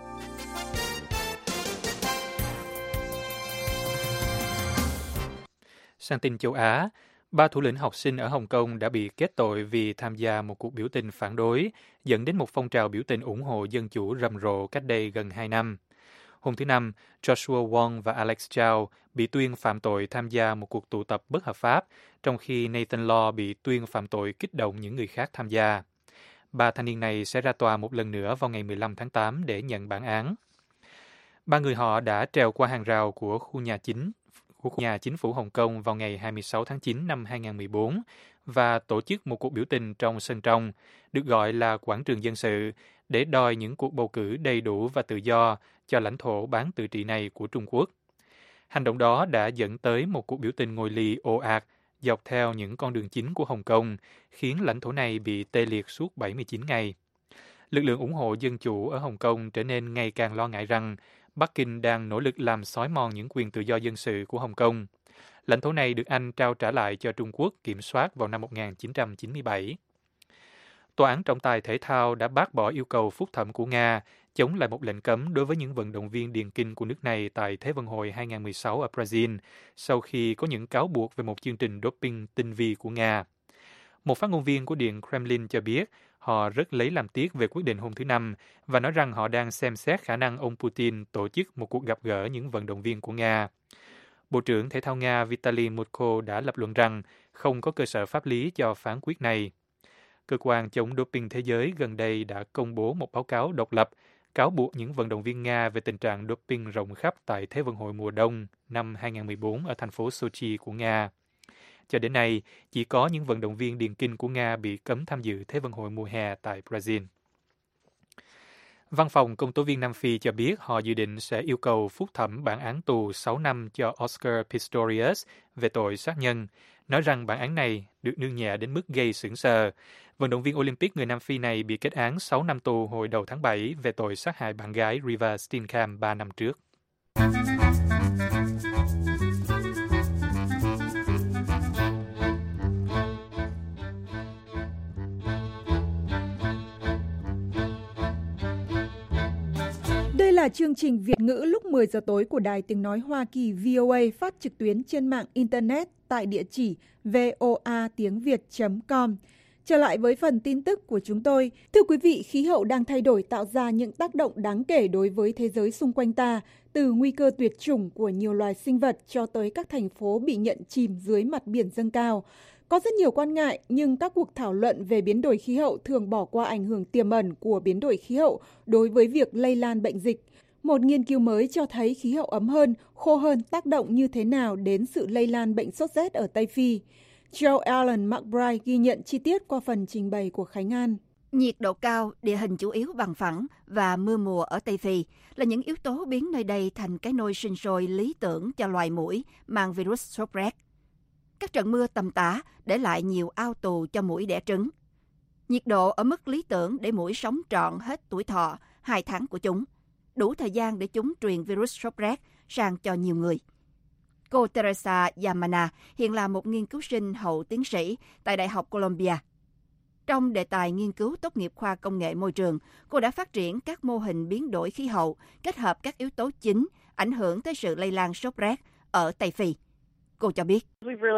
Sang tin châu Á, ba thủ lĩnh học sinh ở Hồng Kông đã bị kết tội vì tham gia một cuộc biểu tình phản đối, dẫn đến một phong trào biểu tình ủng hộ dân chủ rầm rộ cách đây gần hai năm. Hôm thứ Năm, Joshua Wong và Alex Chow bị tuyên phạm tội tham gia một cuộc tụ tập bất hợp pháp, trong khi Nathan Law bị tuyên phạm tội kích động những người khác tham gia. Ba thanh niên này sẽ ra tòa một lần nữa vào ngày mười lăm tháng tám để nhận bản án. Ba người họ đã trèo qua hàng rào của khu nhà chính của khu nhà chính phủ Hồng Kông vào ngày hai mươi sáu tháng chín năm hai nghìn không trăm mười bốn và tổ chức một cuộc biểu tình trong sân trong, được gọi là quảng trường dân sự, để đòi những cuộc bầu cử đầy đủ và tự do cho lãnh thổ bán tự trị này của Trung Quốc. Hành động đó đã dẫn tới một cuộc biểu tình ngồi lì ồ ạt dọc theo những con đường chính của Hồng Kông, khiến lãnh thổ này bị tê liệt suốt bảy mươi chín ngày. Lực lượng ủng hộ dân chủ ở Hồng Kông trở nên ngày càng lo ngại rằng Bắc Kinh đang nỗ lực làm xói mòn những quyền tự do dân sự của Hồng Kông. Lãnh thổ này được Anh trao trả lại cho Trung Quốc kiểm soát vào năm một nghìn chín trăm chín mươi bảy. Tòa án trọng tài thể thao đã bác bỏ yêu cầu phúc thẩm của Nga chống lại một lệnh cấm đối với những vận động viên điền kinh của nước này tại Thế vận hội hai nghìn không trăm mười sáu ở Brazil, sau khi có những cáo buộc về một chương trình doping tinh vi của Nga. Một phát ngôn viên của Điện Kremlin cho biết họ rất lấy làm tiếc về quyết định hôm thứ Năm và nói rằng họ đang xem xét khả năng ông Putin tổ chức một cuộc gặp gỡ những vận động viên của Nga. Bộ trưởng Thể thao Nga Vitaly Mutko đã lập luận rằng không có cơ sở pháp lý cho phán quyết này. Cơ quan chống doping thế giới gần đây đã công bố một báo cáo độc lập cáo buộc những vận động viên Nga về tình trạng doping rộng khắp tại Thế vận hội mùa đông năm hai nghìn không trăm mười bốn ở thành phố Sochi của Nga. Cho đến nay, chỉ có những vận động viên điền kinh của Nga bị cấm tham dự Thế vận hội mùa hè tại Brazil. Văn phòng công tố viên Nam Phi cho biết họ dự định sẽ yêu cầu phúc thẩm bản án tù sáu năm cho Oscar Pistorius về tội sát nhân, nói rằng bản án này được nương nhẹ đến mức gây sửng sờ. Vận động viên Olympic người Nam Phi này bị kết án sáu năm tù hồi đầu tháng bảy về tội sát hại bạn gái Reeva Steenkamp ba năm trước. Đây là chương trình Việt ngữ lúc mười giờ tối của Đài Tiếng Nói Hoa Kỳ vê o a phát trực tuyến trên mạng Internet tại địa chỉ voa tiếng việt chấm com. Trở lại với phần tin tức của chúng tôi. Thưa quý vị, khí hậu đang thay đổi tạo ra những tác động đáng kể đối với thế giới xung quanh ta, từ nguy cơ tuyệt chủng của nhiều loài sinh vật cho tới các thành phố bị nhận chìm dưới mặt biển dâng cao. Có rất nhiều quan ngại, nhưng các cuộc thảo luận về biến đổi khí hậu thường bỏ qua ảnh hưởng tiềm ẩn của biến đổi khí hậu đối với việc lây lan bệnh dịch. Một nghiên cứu mới cho thấy khí hậu ấm hơn, khô hơn tác động như thế nào đến sự lây lan bệnh sốt rét ở Tây Phi. Joe Allen McBride ghi nhận chi tiết qua phần trình bày của Khánh An. Nhiệt độ cao, địa hình chủ yếu bằng phẳng và mưa mùa ở Tây Phi là những yếu tố biến nơi đây thành cái nôi sinh sôi lý tưởng cho loài muỗi mang virus sốt rét. Các trận mưa tầm tã để lại nhiều ao tù cho muỗi đẻ trứng. Nhiệt độ ở mức lý tưởng để muỗi sống trọn hết tuổi thọ hai tháng của chúng, đủ thời gian để chúng truyền virus sốt rét sang cho nhiều người. Cô Teresa Yamana hiện là một nghiên cứu sinh hậu tiến sĩ tại Đại học Columbia. Trong đề tài nghiên cứu tốt nghiệp khoa công nghệ môi trường, cô đã phát triển các mô hình biến đổi khí hậu kết hợp các yếu tố chính ảnh hưởng tới sự lây lan sốt rét ở Tây Phi. Cô cho biết,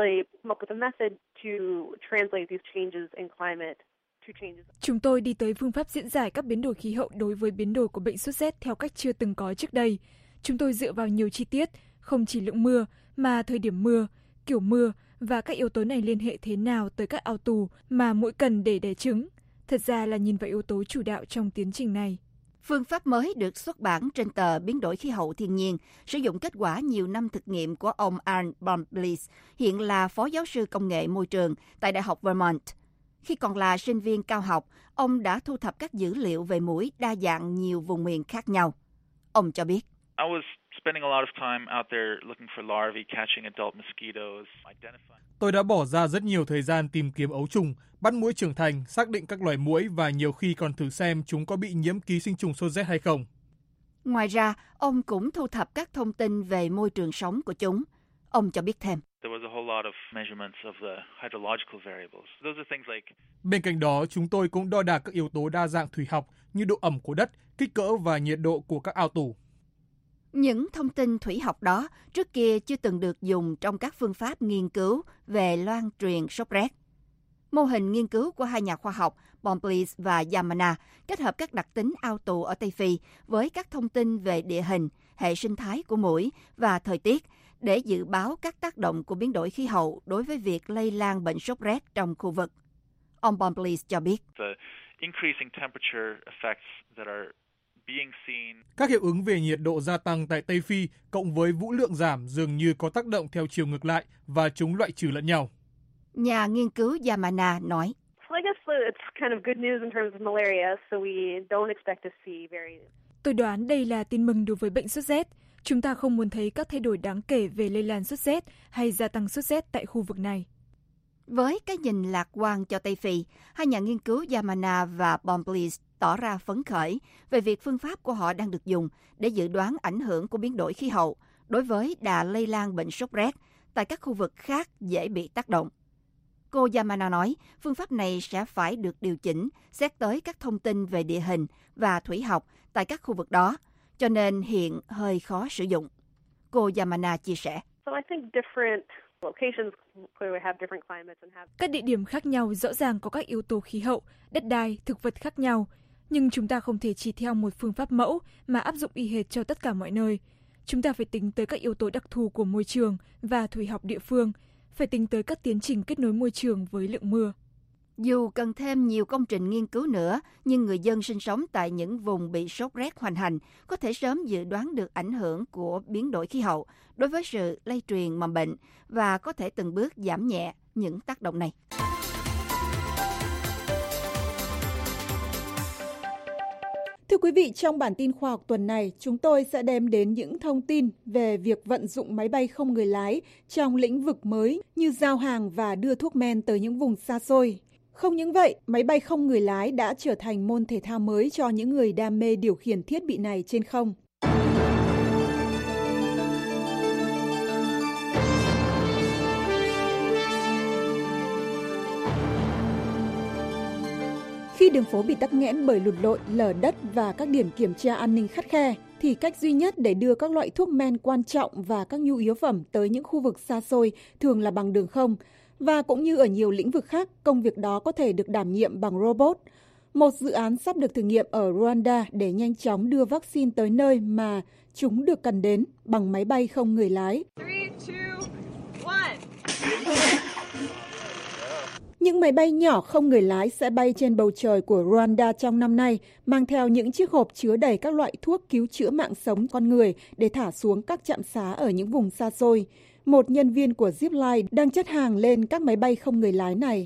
chúng tôi đi tới phương pháp diễn giải các biến đổi khí hậu đối với biến đổi của bệnh sốt rét theo cách chưa từng có trước đây. Chúng tôi dựa vào nhiều chi tiết, không chỉ lượng mưa, mà thời điểm mưa, kiểu mưa và các yếu tố này liên hệ thế nào tới các ao tù mà muỗi cần để đẻ trứng. Thật ra là nhìn vào yếu tố chủ đạo trong tiến trình này. Phương pháp mới được xuất bản trên tờ Biến đổi khí hậu thiên nhiên, sử dụng kết quả nhiều năm thực nghiệm của ông Aaron Bombliss, hiện là phó giáo sư công nghệ môi trường tại Đại học Vermont. Khi còn là sinh viên cao học, ông đã thu thập các dữ liệu về muỗi đa dạng nhiều vùng miền khác nhau. Ông cho biết, I was spending a lot of time out there looking for larvae, catching adult mosquitoes, identifying. Tôi đã bỏ ra rất nhiều thời gian tìm kiếm ấu trùng, bắt muỗi trưởng thành, xác định các loài muỗi và nhiều khi còn thử xem chúng có bị nhiễm ký sinh trùng sốt rét hay không. Ngoài ra, ông cũng thu thập các thông tin về môi trường sống của chúng. Ông cho biết thêm, bên cạnh đó, chúng tôi cũng đo đạc các yếu tố đa dạng thủy học như độ ẩm của đất, kích cỡ và nhiệt độ của các ao tù. Những thông tin thủy học đó trước kia chưa từng được dùng trong các phương pháp nghiên cứu về loan truyền sốt rét. Mô hình nghiên cứu của hai nhà khoa học Bombliss và Yamana kết hợp các đặc tính ao tù ở Tây Phi với các thông tin về địa hình, hệ sinh thái của muỗi và thời tiết để dự báo các tác động của biến đổi khí hậu đối với việc lây lan bệnh sốt rét trong khu vực. Ông Bombliss cho biết, các hiệu ứng về nhiệt độ gia tăng tại Tây Phi cộng với vũ lượng giảm dường như có tác động theo chiều ngược lại và chúng loại trừ lẫn nhau. Nhà nghiên cứu Yamana nói, tôi đoán đây là tin mừng đối với bệnh sốt rét. Chúng ta không muốn thấy các thay đổi đáng kể về lây lan sốt rét hay gia tăng sốt rét tại khu vực này. Với cái nhìn lạc quan cho Tây Phi, hai nhà nghiên cứu Yamana và Bombliss tỏ ra phấn khởi về việc phương pháp của họ đang được dùng để dự đoán ảnh hưởng của biến đổi khí hậu đối với đà lây lan bệnh sốt rét tại các khu vực khác dễ bị tác động. Cô Yamana nói phương pháp này sẽ phải được điều chỉnh xét tới các thông tin về địa hình và thủy học tại các khu vực đó, cho nên hiện hơi khó sử dụng. Cô Yamana chia sẻ, các địa điểm khác nhau rõ ràng có các yếu tố khí hậu, đất đai, thực vật khác nhau, nhưng chúng ta không thể chỉ theo một phương pháp mẫu mà áp dụng y hệt cho tất cả mọi nơi. Chúng ta phải tính tới các yếu tố đặc thù của môi trường và thủy học địa phương, phải tính tới các tiến trình kết nối môi trường với lượng mưa. Dù cần thêm nhiều công trình nghiên cứu nữa, nhưng người dân sinh sống tại những vùng bị sốt rét hoành hành có thể sớm dự đoán được ảnh hưởng của biến đổi khí hậu đối với sự lây truyền mầm bệnh và có thể từng bước giảm nhẹ những tác động này. Thưa quý vị, trong bản tin khoa học tuần này, chúng tôi sẽ đem đến những thông tin về việc vận dụng máy bay không người lái trong lĩnh vực mới như giao hàng và đưa thuốc men tới những vùng xa xôi. Không những vậy, máy bay không người lái đã trở thành môn thể thao mới cho những người đam mê điều khiển thiết bị này trên không. Khi đường phố bị tắc nghẽn bởi lụt lội, lở đất và các điểm kiểm tra an ninh khắt khe, thì cách duy nhất để đưa các loại thuốc men quan trọng và các nhu yếu phẩm tới những khu vực xa xôi thường là bằng đường không. Và cũng như ở nhiều lĩnh vực khác, công việc đó có thể được đảm nhiệm bằng robot. Một dự án sắp được thử nghiệm ở Rwanda để nhanh chóng đưa vaccine tới nơi mà chúng được cần đến bằng máy bay không người lái. Những máy bay nhỏ không người lái sẽ bay trên bầu trời của Rwanda trong năm nay, mang theo những chiếc hộp chứa đầy các loại thuốc cứu chữa mạng sống con người để thả xuống các trạm xá ở những vùng xa xôi. một nhân viên của Zipline đang chất hàng lên các máy bay không người lái này.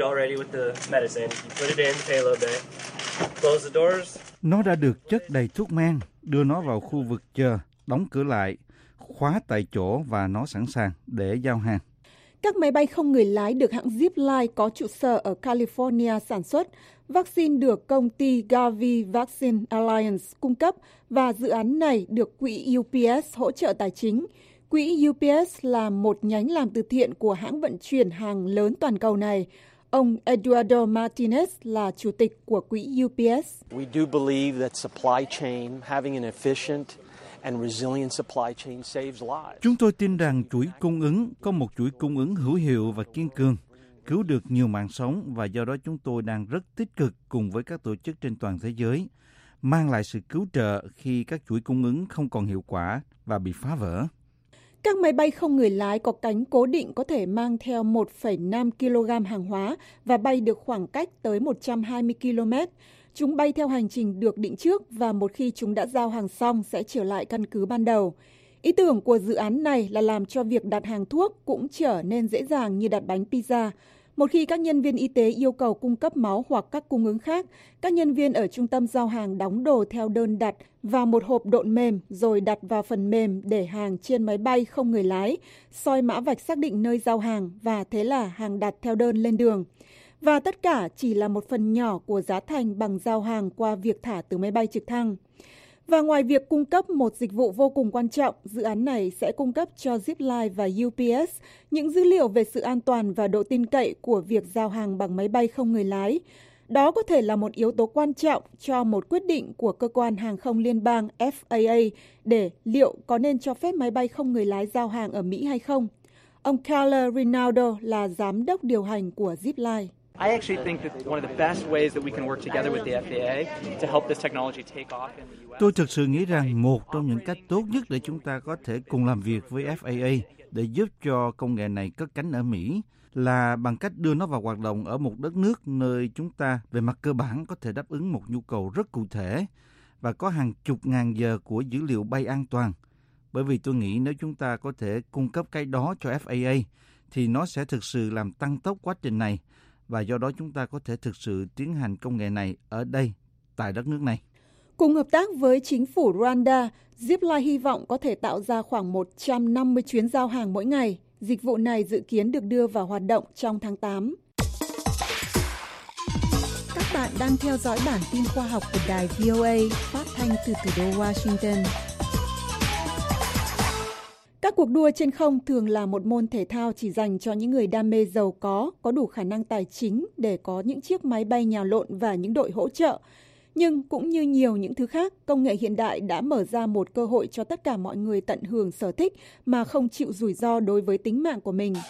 Nó đã được chất đầy thuốc men, đưa nó vào khu vực chờ, đóng cửa lại, khóa tại chỗ và nó sẵn sàng để giao hàng. Các máy bay không người lái được hãng Zipline có trụ sở ở California sản xuất. Vaccine được công ty Gavi Vaccine Alliance cung cấp và dự án này được quỹ U P S hỗ trợ tài chính. Quỹ U P S là một nhánh làm từ thiện của hãng vận chuyển hàng lớn toàn cầu này. Ông Eduardo Martinez là chủ tịch của quỹ U P S. We do believe that supply chain, having an efficient and resilient supply chain saves lives. Chúng tôi tin rằng chuỗi cung ứng có một chuỗi cung ứng hữu hiệu và kiên cường, cứu được nhiều mạng sống và do đó chúng tôi đang rất tích cực cùng với các tổ chức trên toàn thế giới, mang lại sự cứu trợ khi các chuỗi cung ứng không còn hiệu quả và bị phá vỡ. Các máy bay không người lái có cánh cố định có thể mang theo một phẩy năm ki lô gam hàng hóa và bay được khoảng cách tới một trăm hai mươi ki lô mét. Chúng bay theo hành trình được định trước và một khi chúng đã giao hàng xong sẽ trở lại căn cứ ban đầu. Ý tưởng của dự án này là làm cho việc đặt hàng thuốc cũng trở nên dễ dàng như đặt bánh pizza. Một khi các nhân viên y tế yêu cầu cung cấp máu hoặc các cung ứng khác, các nhân viên ở trung tâm giao hàng đóng đồ theo đơn đặt vào một hộp độn mềm rồi đặt vào phần mềm để hàng trên máy bay không người lái, soi mã vạch xác định nơi giao hàng và thế là hàng đặt theo đơn lên đường. Và tất cả chỉ là một phần nhỏ của giá thành bằng giao hàng qua việc thả từ máy bay trực thăng. Và ngoài việc cung cấp một dịch vụ vô cùng quan trọng, dự án này sẽ cung cấp cho Zipline và U P S những dữ liệu về sự an toàn và độ tin cậy của việc giao hàng bằng máy bay không người lái. Đó có thể là một yếu tố quan trọng cho một quyết định của cơ quan hàng không liên bang F A A để liệu có nên cho phép máy bay không người lái giao hàng ở Mỹ hay không. Ông Carlos Rinaldo là giám đốc điều hành của Zipline. I actually think that one of the best ways that we can work together with the F A A to help this technology take off in the U S. Tôi thực sự nghĩ rằng một trong những cách tốt nhất để chúng ta có thể cùng làm việc với F A A để giúp cho công nghệ này cất cánh ở Mỹ là bằng cách đưa nó vào hoạt động ở một đất nước nơi chúng ta về mặt cơ bản có thể đáp ứng một nhu cầu rất cụ thể và có hàng chục ngàn giờ của dữ liệu bay an toàn. Bởi vì tôi nghĩ nếu chúng ta có thể cung cấp cái đó cho F A A thì nó sẽ thực sự làm tăng tốc quá trình này. Và do đó chúng ta có thể thực sự tiến hành công nghệ này ở đây, tại đất nước này. Cùng hợp tác với chính phủ Rwanda, Zipline hy vọng có thể tạo ra khoảng một trăm năm mươi chuyến giao hàng mỗi ngày. Dịch vụ này dự kiến được đưa vào hoạt động trong tháng tám. Các bạn đang theo dõi bản tin khoa học của đài V O A phát thanh từ thủ đô Washington. Các cuộc đua trên không thường là một môn thể thao chỉ dành cho những người đam mê giàu có, có đủ khả năng tài chính để có những chiếc máy bay nhào lộn và những đội hỗ trợ. Nhưng cũng như nhiều những thứ khác, công nghệ hiện đại đã mở ra một cơ hội cho tất cả mọi người tận hưởng sở thích mà không chịu rủi ro đối với tính mạng của mình.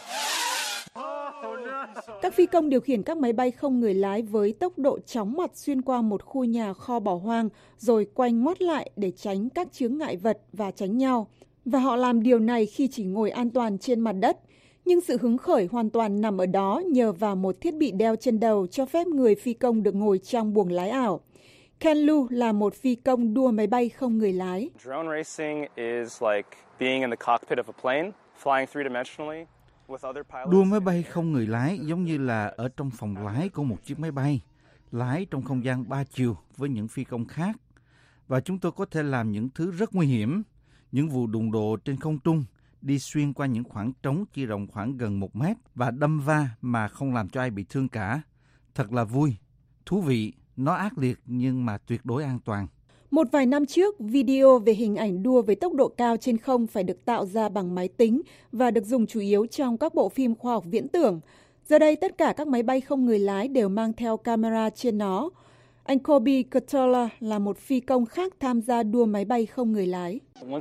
Các phi công điều khiển các máy bay không người lái với tốc độ chóng mặt xuyên qua một khu nhà kho bỏ hoang rồi quay ngoắt lại để tránh các chướng ngại vật và tránh nhau. Và họ làm điều này khi chỉ ngồi an toàn trên mặt đất. Nhưng sự hứng khởi hoàn toàn nằm ở đó nhờ vào một thiết bị đeo trên đầu cho phép người phi công được ngồi trong buồng lái ảo. Ken Lu là một phi công đua máy bay không người lái. Drone racing is like being in the cockpit of a plane, flying three-dimensionally with other pilots. Đua máy bay không người lái giống như là ở trong phòng lái của một chiếc máy bay, lái trong không gian ba chiều với những phi công khác. Và chúng tôi có thể làm những thứ rất nguy hiểm. Những vụ đụng độ trên không trung, đi xuyên qua những khoảng trống chia rộng khoảng gần một mét và đâm va mà không làm cho ai bị thương cả. Thật là vui, thú vị, nó ác liệt nhưng mà tuyệt đối an toàn. Một vài năm trước, video về hình ảnh đua với tốc độ cao trên không phải được tạo ra bằng máy tính và được dùng chủ yếu trong các bộ phim khoa học viễn tưởng. Giờ đây, tất cả các máy bay không người lái đều mang theo camera trên nó. Anh Kobe Katola là một phi công khác tham gia đua máy bay không người lái.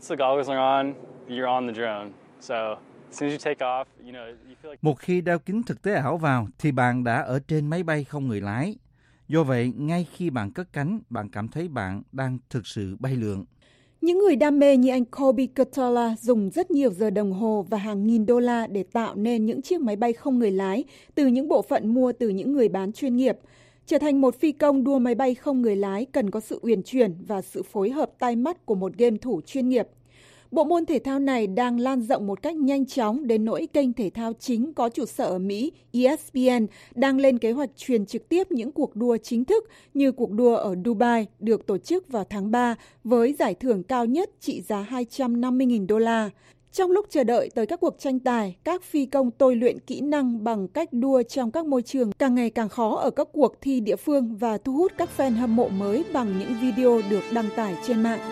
Một khi đeo kính thực tế ảo vào thì bạn đã ở trên máy bay không người lái. Do vậy, ngay khi bạn cất cánh, bạn cảm thấy bạn đang thực sự bay lượn. Những người đam mê như anh Kobe Katola dùng rất nhiều giờ đồng hồ và hàng nghìn đô la để tạo nên những chiếc máy bay không người lái từ những bộ phận mua từ những người bán chuyên nghiệp. Trở thành một phi công đua máy bay không người lái cần có sự uyển chuyển và sự phối hợp tay mắt của một game thủ chuyên nghiệp. Bộ môn thể thao này đang lan rộng một cách nhanh chóng đến nỗi kênh thể thao chính có trụ sở ở Mỹ E S P N đang lên kế hoạch truyền trực tiếp những cuộc đua chính thức như cuộc đua ở Dubai được tổ chức vào tháng ba với giải thưởng cao nhất trị giá hai trăm năm mươi nghìn đô la. Trong lúc chờ đợi tới các cuộc tranh tài, các phi công tôi luyện kỹ năng bằng cách đua trong các môi trường càng ngày càng khó ở các cuộc thi địa phương và thu hút các fan hâm mộ mới bằng những video được đăng tải trên mạng.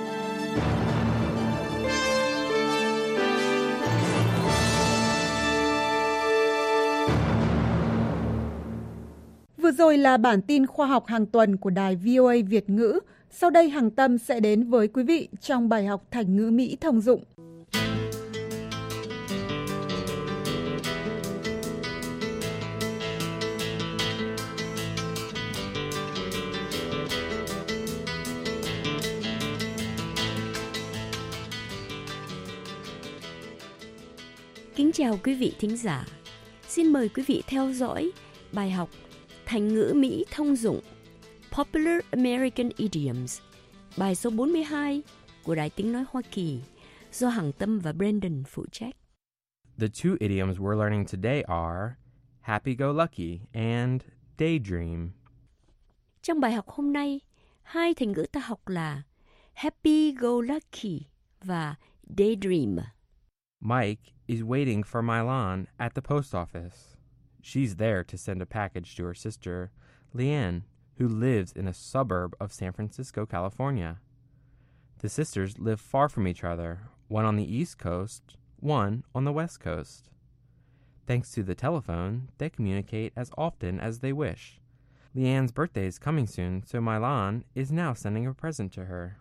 Vừa rồi là bản tin khoa học hàng tuần của đài V O A Việt ngữ. Sau đây Hằng Tâm sẽ đến với quý vị trong bài học thành ngữ Mỹ thông dụng. Kính chào quý vị thính giả. Xin mời quý vị theo dõi bài học Thành ngữ Mỹ thông dụng Popular American Idioms, bài số bốn mươi hai của Đài Tiếng Nói Hoa Kỳ do Hằng Tâm và Brandon phụ trách. The two idioms we're learning today are happy-go-lucky and daydream. Trong bài học hôm nay, hai thành ngữ ta học là happy-go-lucky và daydream. Mike is waiting for Milan at the post office. She's there to send a package to her sister, Leanne, who lives in a suburb of San Francisco, California. The sisters live far from each other, one on the East Coast, one on the West Coast. Thanks to the telephone, they communicate as often as they wish. Leanne's birthday is coming soon, so Milan is now sending a present to her.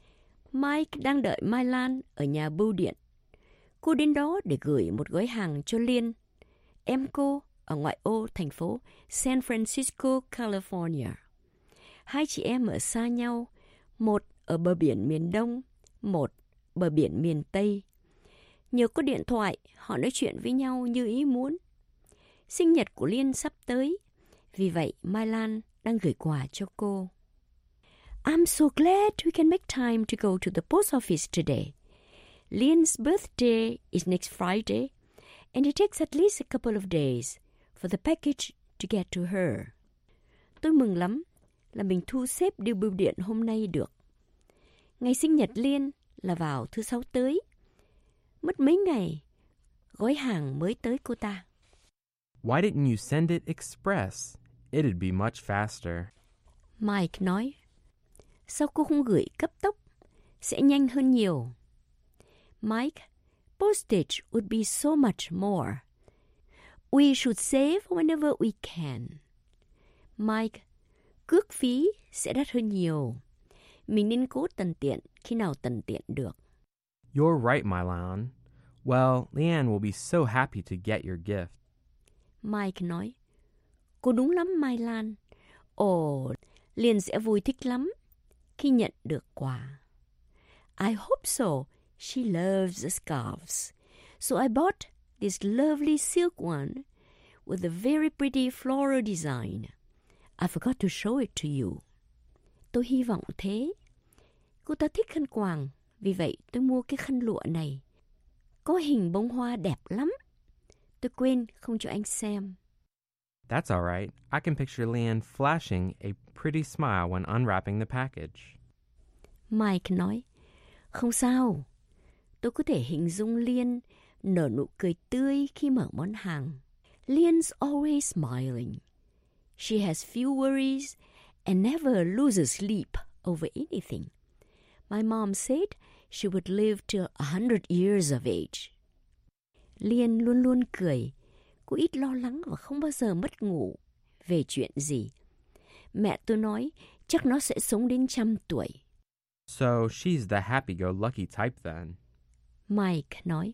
Mike đang đợi Milan ở nhà bưu điện. Cô đến đó để gửi một gói hàng cho Liên, em cô ở ngoại ô thành phố San Francisco, California. Hai chị em ở xa nhau, một ở bờ biển miền Đông, một bờ biển miền Tây. Nhờ có điện thoại, họ nói chuyện với nhau như ý muốn. Sinh nhật của Liên sắp tới, vì vậy Mai Lan đang gửi quà cho cô. I'm so glad we can make time to go to the post office today. Leanne's birthday is next Friday, and it takes at least a couple of days for the package to get to her. Tôi mừng lắm là mình thu xếp đi bưu điện hôm nay được. Ngày sinh nhật Liên là vào thứ Sáu tới. Mất mấy ngày, gói hàng mới tới cô ta. Why didn't you send it express? It'd be much faster. Mike nói, sao cô không gửi cấp tốc? Sẽ nhanh hơn nhiều. Mike, postage would be so much more. We should save whenever we can. Mike, cước phí sẽ đắt hơn nhiều. Mình nên cố tận tiện khi nào tận tiện được. You're right, Milan. Well, Leanne will be so happy to get your gift. Mike nói, cô đúng lắm, Mai Lan. Ồ, Liên sẽ vui thích lắm khi nhận được quà. I hope so. She loves the scarves. So I bought this lovely silk one with a very pretty floral design. I forgot to show it to you. Tôi hy vọng thế. Cô ta thích khăn quàng, vì vậy tôi mua cái khăn lụa này. Có hình bông hoa đẹp lắm. Tôi quên không cho anh xem. That's all right. I can picture Leanne flashing a pretty smile when unwrapping the package. Mike nói, không sao. Tôi có thể hình dung Liên nở nụ cười tươi khi mở món hàng. Leanne's always smiling. She has few worries and never loses sleep over anything. My mom said she would live till a hundred years of age. Liên luôn luôn cười. Cô ít lo lắng và không bao giờ mất ngủ về chuyện gì. Mẹ tôi nói chắc nó sẽ sống đến trăm tuổi. So she's the happy-go-lucky type then. Mike nói,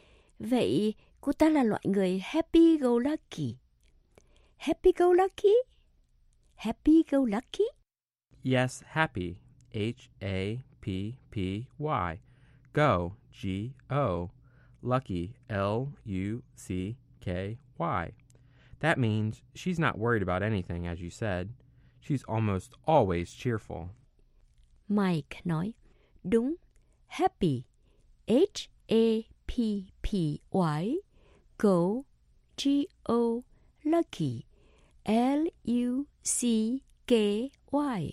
vậy cô ta là loại người happy-go-lucky. Happy-go-lucky? Happy-go-lucky? Yes, happy. H A P P Y. Go, G O. Lucky, L U C K Y. That means she's not worried about anything, as you said. She's almost always cheerful. Mike nói, đúng, happy, H A P P Y, go, G O, lucky, L U C K Y.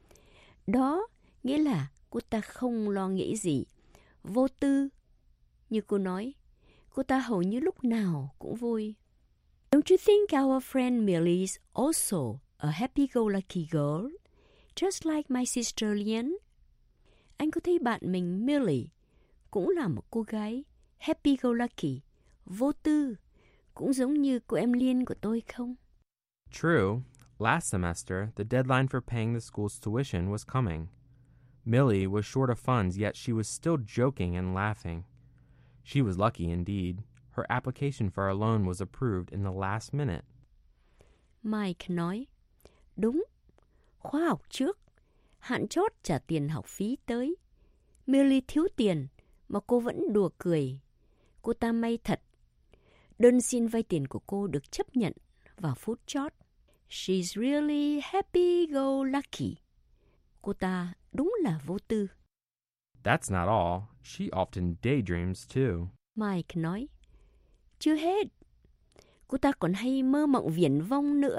Đó nghĩa là cô ta không lo nghĩ gì, vô tư. Như cô nói, cô ta hầu như lúc nào cũng vui. Don't you think our friend Millie is also a happy-go-lucky girl, just like my sister Lian? Anh có thấy bạn mình Millie cũng là một cô gái happy-go-lucky, vô tư, cũng giống như cô em Liên của tôi không? True. Last semester, the deadline for paying the school's tuition was coming. Millie was short of funds, yet she was still joking and laughing. She was lucky indeed. Her application for a loan was approved in the last minute. Mike nói, đúng, khóa học trước, hạn chót trả tiền học phí tới. Millie thiếu tiền, mà cô vẫn đùa cười. Cô ta may thật. Đơn xin vay tiền của cô được chấp nhận vào phút chót. She's really happy-go-lucky. Cô ta đúng là vô tư. That's not all. She often daydreams too. Mike nói, chưa hết. Cô ta còn hay mơ mộng viển vông nữa.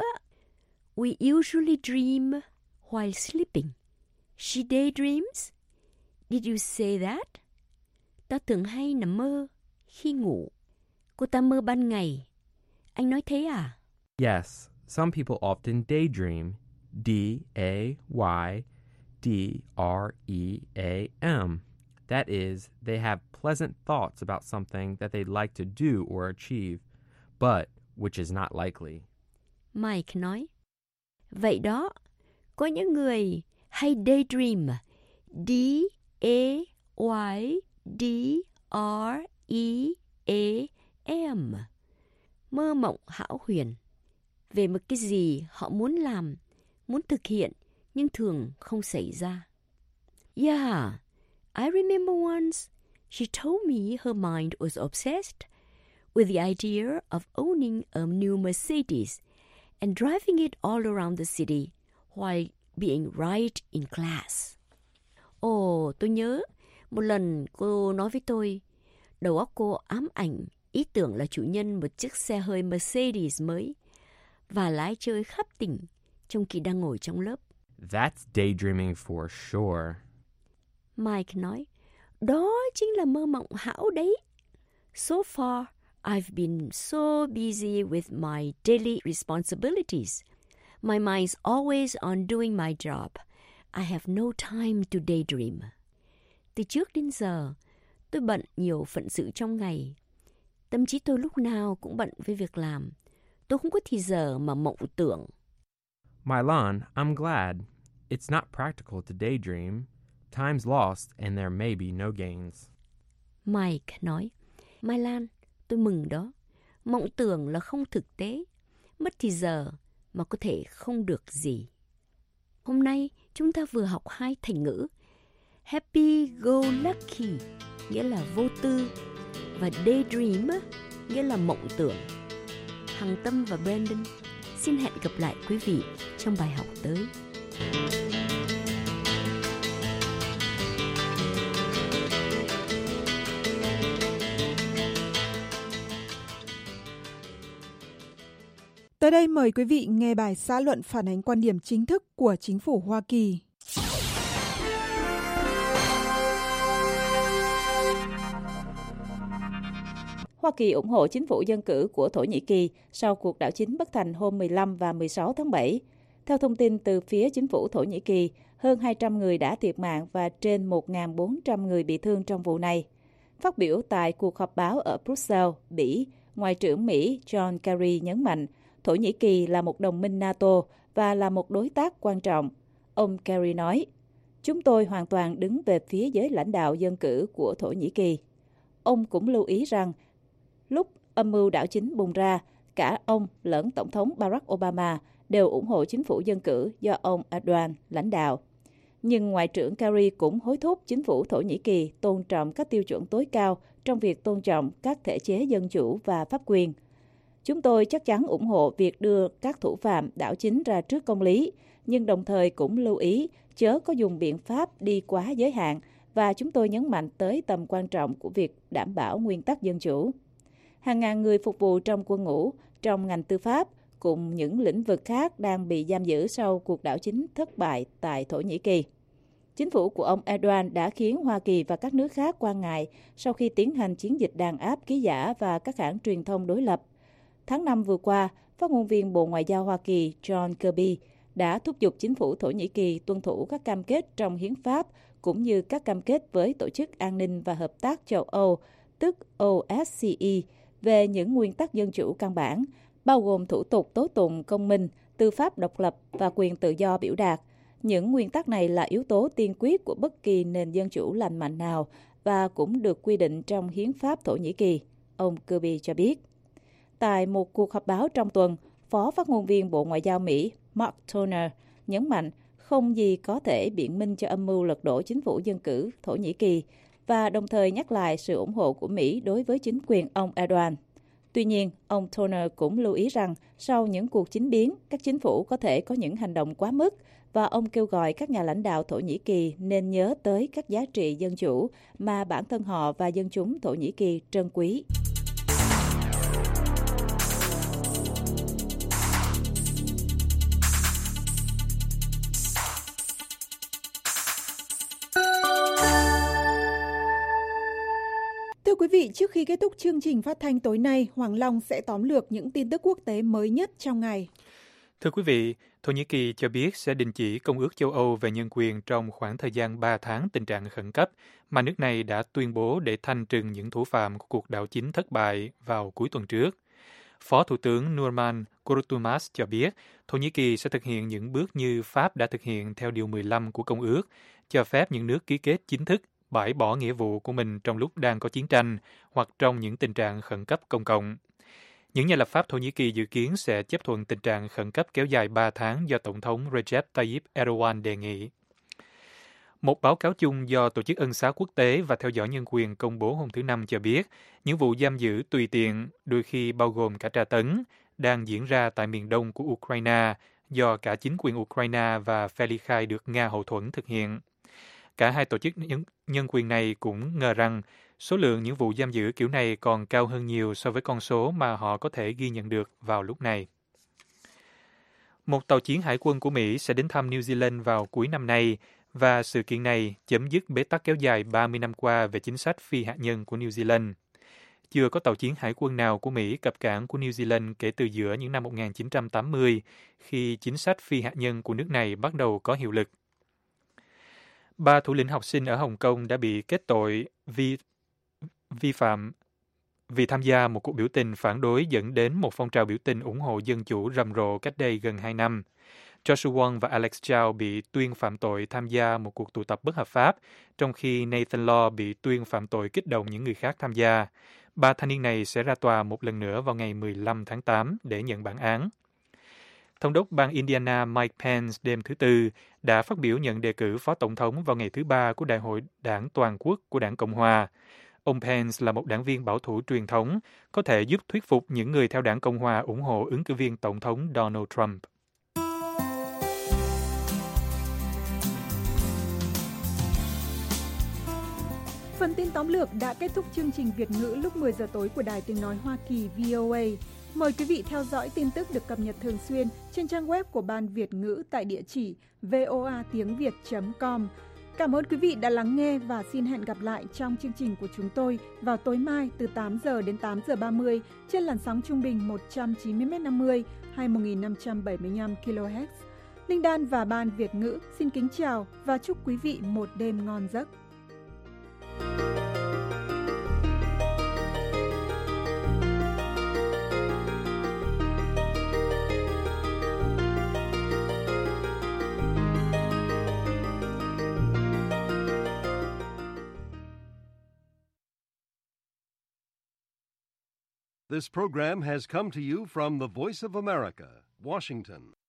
We usually dream while sleeping. She daydreams? Did you say that? Ta thường hay nằm mơ khi ngủ. Cô ta mơ ban ngày. Anh nói thế à? Yes, some people often daydream. D A Y D R E A M. That is, they have pleasant thoughts about something that they'd like to do or achieve, but which is not likely. Mike nói, vậy đó, có những người hay daydream. D A Y D R E A M. Mơ mộng hão huyền về một cái gì họ muốn làm, muốn thực hiện, nhưng thường không xảy ra. Yeah, I remember once she told me her mind was obsessed with the idea of owning a new Mercedes and driving it all around the city while being right in class. Ồ, tôi nhớ, một lần cô nói với tôi, đầu óc cô ám ảnh ý tưởng là chủ nhân một chiếc xe hơi Mercedes mới và lái chơi khắp tỉnh trong khi đang ngồi trong lớp. That's daydreaming for sure. Mike nói, đó chính là mơ mộng hão đấy. So far, I've been so busy with my daily responsibilities. My mind's always on doing my job. I have no time to daydream. Từ trước đến giờ, tôi bận nhiều phận sự trong ngày. Tâm trí tôi lúc nào cũng bận với việc làm. Tôi không có thì giờ mà mộng tưởng. My Lan, I'm glad. It's not practical to daydream. Time's lost and there may be no gains. Mike nói, Mai Lan, tôi mừng đó. Mộng tưởng là không thực tế. Mất thì giờ mà có thể không được gì. Hôm nay chúng ta vừa học hai thành ngữ. Happy go lucky nghĩa là vô tư và daydream nghĩa là mộng tưởng. Hằng Tâm và Brandon xin hẹn gặp lại quý vị trong bài học tới. Tới đây mời quý vị nghe bài xã luận phản ánh quan điểm chính thức của chính phủ Hoa Kỳ. Hoa Kỳ ủng hộ chính phủ dân cử của Thổ Nhĩ Kỳ sau cuộc đảo chính bất thành hôm mười lăm và mười sáu tháng bảy. Theo thông tin từ phía chính phủ Thổ Nhĩ Kỳ, hơn hai trăm người đã thiệt mạng và trên một nghìn bốn trăm người bị thương trong vụ này. Phát biểu tại cuộc họp báo ở Brussels, Bỉ, Ngoại trưởng Mỹ John Kerry nhấn mạnh Thổ Nhĩ Kỳ là một đồng minh NATO và là một đối tác quan trọng. Ông Kerry nói, chúng tôi hoàn toàn đứng về phía giới lãnh đạo dân cử của Thổ Nhĩ Kỳ. Ông cũng lưu ý rằng, lúc âm mưu đảo chính bùng ra, cả ông lẫn Tổng thống Barack Obama đều ủng hộ chính phủ dân cử do ông Erdogan lãnh đạo. Nhưng Ngoại trưởng Kerry cũng hối thúc chính phủ Thổ Nhĩ Kỳ tôn trọng các tiêu chuẩn tối cao trong việc tôn trọng các thể chế dân chủ và pháp quyền. Chúng tôi chắc chắn ủng hộ việc đưa các thủ phạm đảo chính ra trước công lý, nhưng đồng thời cũng lưu ý chớ có dùng biện pháp đi quá giới hạn và chúng tôi nhấn mạnh tới tầm quan trọng của việc đảm bảo nguyên tắc dân chủ. Hàng ngàn người phục vụ trong quân ngũ, trong ngành tư pháp, cùng những lĩnh vực khác đang bị giam giữ sau cuộc đảo chính thất bại tại Thổ Nhĩ Kỳ. Chính phủ của ông Erdogan đã khiến Hoa Kỳ và các nước khác quan ngại sau khi tiến hành chiến dịch đàn áp ký giả và các hãng truyền thông đối lập. Tháng năm vừa qua, phát ngôn viên Bộ Ngoại giao Hoa Kỳ John Kirby đã thúc giục chính phủ Thổ Nhĩ Kỳ tuân thủ các cam kết trong hiến pháp cũng như các cam kết với Tổ chức An ninh và Hợp tác châu Âu, tức O S C E, về những nguyên tắc dân chủ căn bản, bao gồm thủ tục tố tụng công minh, tư pháp độc lập và quyền tự do biểu đạt. Những nguyên tắc này là yếu tố tiên quyết của bất kỳ nền dân chủ lành mạnh nào và cũng được quy định trong hiến pháp Thổ Nhĩ Kỳ, ông Kirby cho biết. Tại một cuộc họp báo trong tuần, Phó phát ngôn viên Bộ Ngoại giao Mỹ Mark Toner nhấn mạnh không gì có thể biện minh cho âm mưu lật đổ chính phủ dân cử Thổ Nhĩ Kỳ và đồng thời nhắc lại sự ủng hộ của Mỹ đối với chính quyền ông Erdogan. Tuy nhiên, ông Toner cũng lưu ý rằng sau những cuộc chính biến, các chính phủ có thể có những hành động quá mức và ông kêu gọi các nhà lãnh đạo Thổ Nhĩ Kỳ nên nhớ tới các giá trị dân chủ mà bản thân họ và dân chúng Thổ Nhĩ Kỳ trân quý. Thưa quý vị, trước khi kết thúc chương trình phát thanh tối nay, Hoàng Long sẽ tóm lược những tin tức quốc tế mới nhất trong ngày. Thưa quý vị, Thổ Nhĩ Kỳ cho biết sẽ đình chỉ Công ước châu Âu về nhân quyền trong khoảng thời gian ba tháng tình trạng khẩn cấp mà nước này đã tuyên bố để thanh trừng những thủ phạm của cuộc đảo chính thất bại vào cuối tuần trước. Phó Thủ tướng Nurman Kurtulmuş cho biết Thổ Nhĩ Kỳ sẽ thực hiện những bước như Pháp đã thực hiện theo Điều mười lăm của Công ước, cho phép những nước ký kết chính thức bãi bỏ nghĩa vụ của mình trong lúc đang có chiến tranh hoặc trong những tình trạng khẩn cấp công cộng. Những nhà lập pháp Thổ Nhĩ Kỳ dự kiến sẽ chấp thuận tình trạng khẩn cấp kéo dài ba tháng do Tổng thống Recep Tayyip Erdogan đề nghị. Một báo cáo chung do Tổ chức Ân xá Quốc tế và Theo dõi Nhân quyền công bố hôm thứ Năm cho biết những vụ giam giữ tùy tiện, đôi khi bao gồm cả tra tấn, đang diễn ra tại miền đông của Ukraine do cả chính quyền Ukraine và phe ly khai được Nga hậu thuẫn thực hiện. Cả hai tổ chức nhân, nhân quyền này cũng ngờ rằng số lượng những vụ giam giữ kiểu này còn cao hơn nhiều so với con số mà họ có thể ghi nhận được vào lúc này. Một tàu chiến hải quân của Mỹ sẽ đến thăm New Zealand vào cuối năm nay và sự kiện này chấm dứt bế tắc kéo dài ba mươi năm qua về chính sách phi hạt nhân của New Zealand. Chưa có tàu chiến hải quân nào của Mỹ cập cảng của New Zealand kể từ giữa những năm một nghìn chín trăm tám mươi, khi chính sách phi hạt nhân của nước này bắt đầu có hiệu lực. Ba thủ lĩnh học sinh ở Hồng Kông đã bị kết tội vi, vi phạm vì tham gia một cuộc biểu tình phản đối dẫn đến một phong trào biểu tình ủng hộ dân chủ rầm rộ cách đây gần hai năm. Joshua Wong và Alex Chow bị tuyên phạm tội tham gia một cuộc tụ tập bất hợp pháp, trong khi Nathan Law bị tuyên phạm tội kích động những người khác tham gia. Ba thanh niên này sẽ ra tòa một lần nữa vào ngày mười lăm tháng tám để nhận bản án. Thống đốc bang Indiana Mike Pence đêm thứ Tư đã phát biểu nhận đề cử phó tổng thống vào ngày thứ Ba của Đại hội đảng toàn quốc của Đảng Cộng Hòa. Ông Pence là một đảng viên bảo thủ truyền thống, có thể giúp thuyết phục những người theo Đảng Cộng Hòa ủng hộ ứng cử viên tổng thống Donald Trump. Phần tin tóm lược đã kết thúc chương trình Việt ngữ lúc mười giờ tối của Đài Tiếng Nói Hoa Kỳ V O A. Mời quý vị theo dõi tin tức được cập nhật thường xuyên trên trang web của Ban Việt ngữ tại địa chỉ voa tiếng việt chấm com. Cảm ơn quý vị đã lắng nghe và xin hẹn gặp lại trong chương trình của chúng tôi vào tối mai từ tám giờ đến tám giờ ba mươi trên làn sóng trung bình một trăm chín mươi mét năm mươi hay một nghìn năm trăm bảy mươi lăm ki lô héc. Linh Đan và Ban Việt ngữ xin kính chào và chúc quý vị một đêm ngon giấc. This program has come to you from the Voice of America, Washington.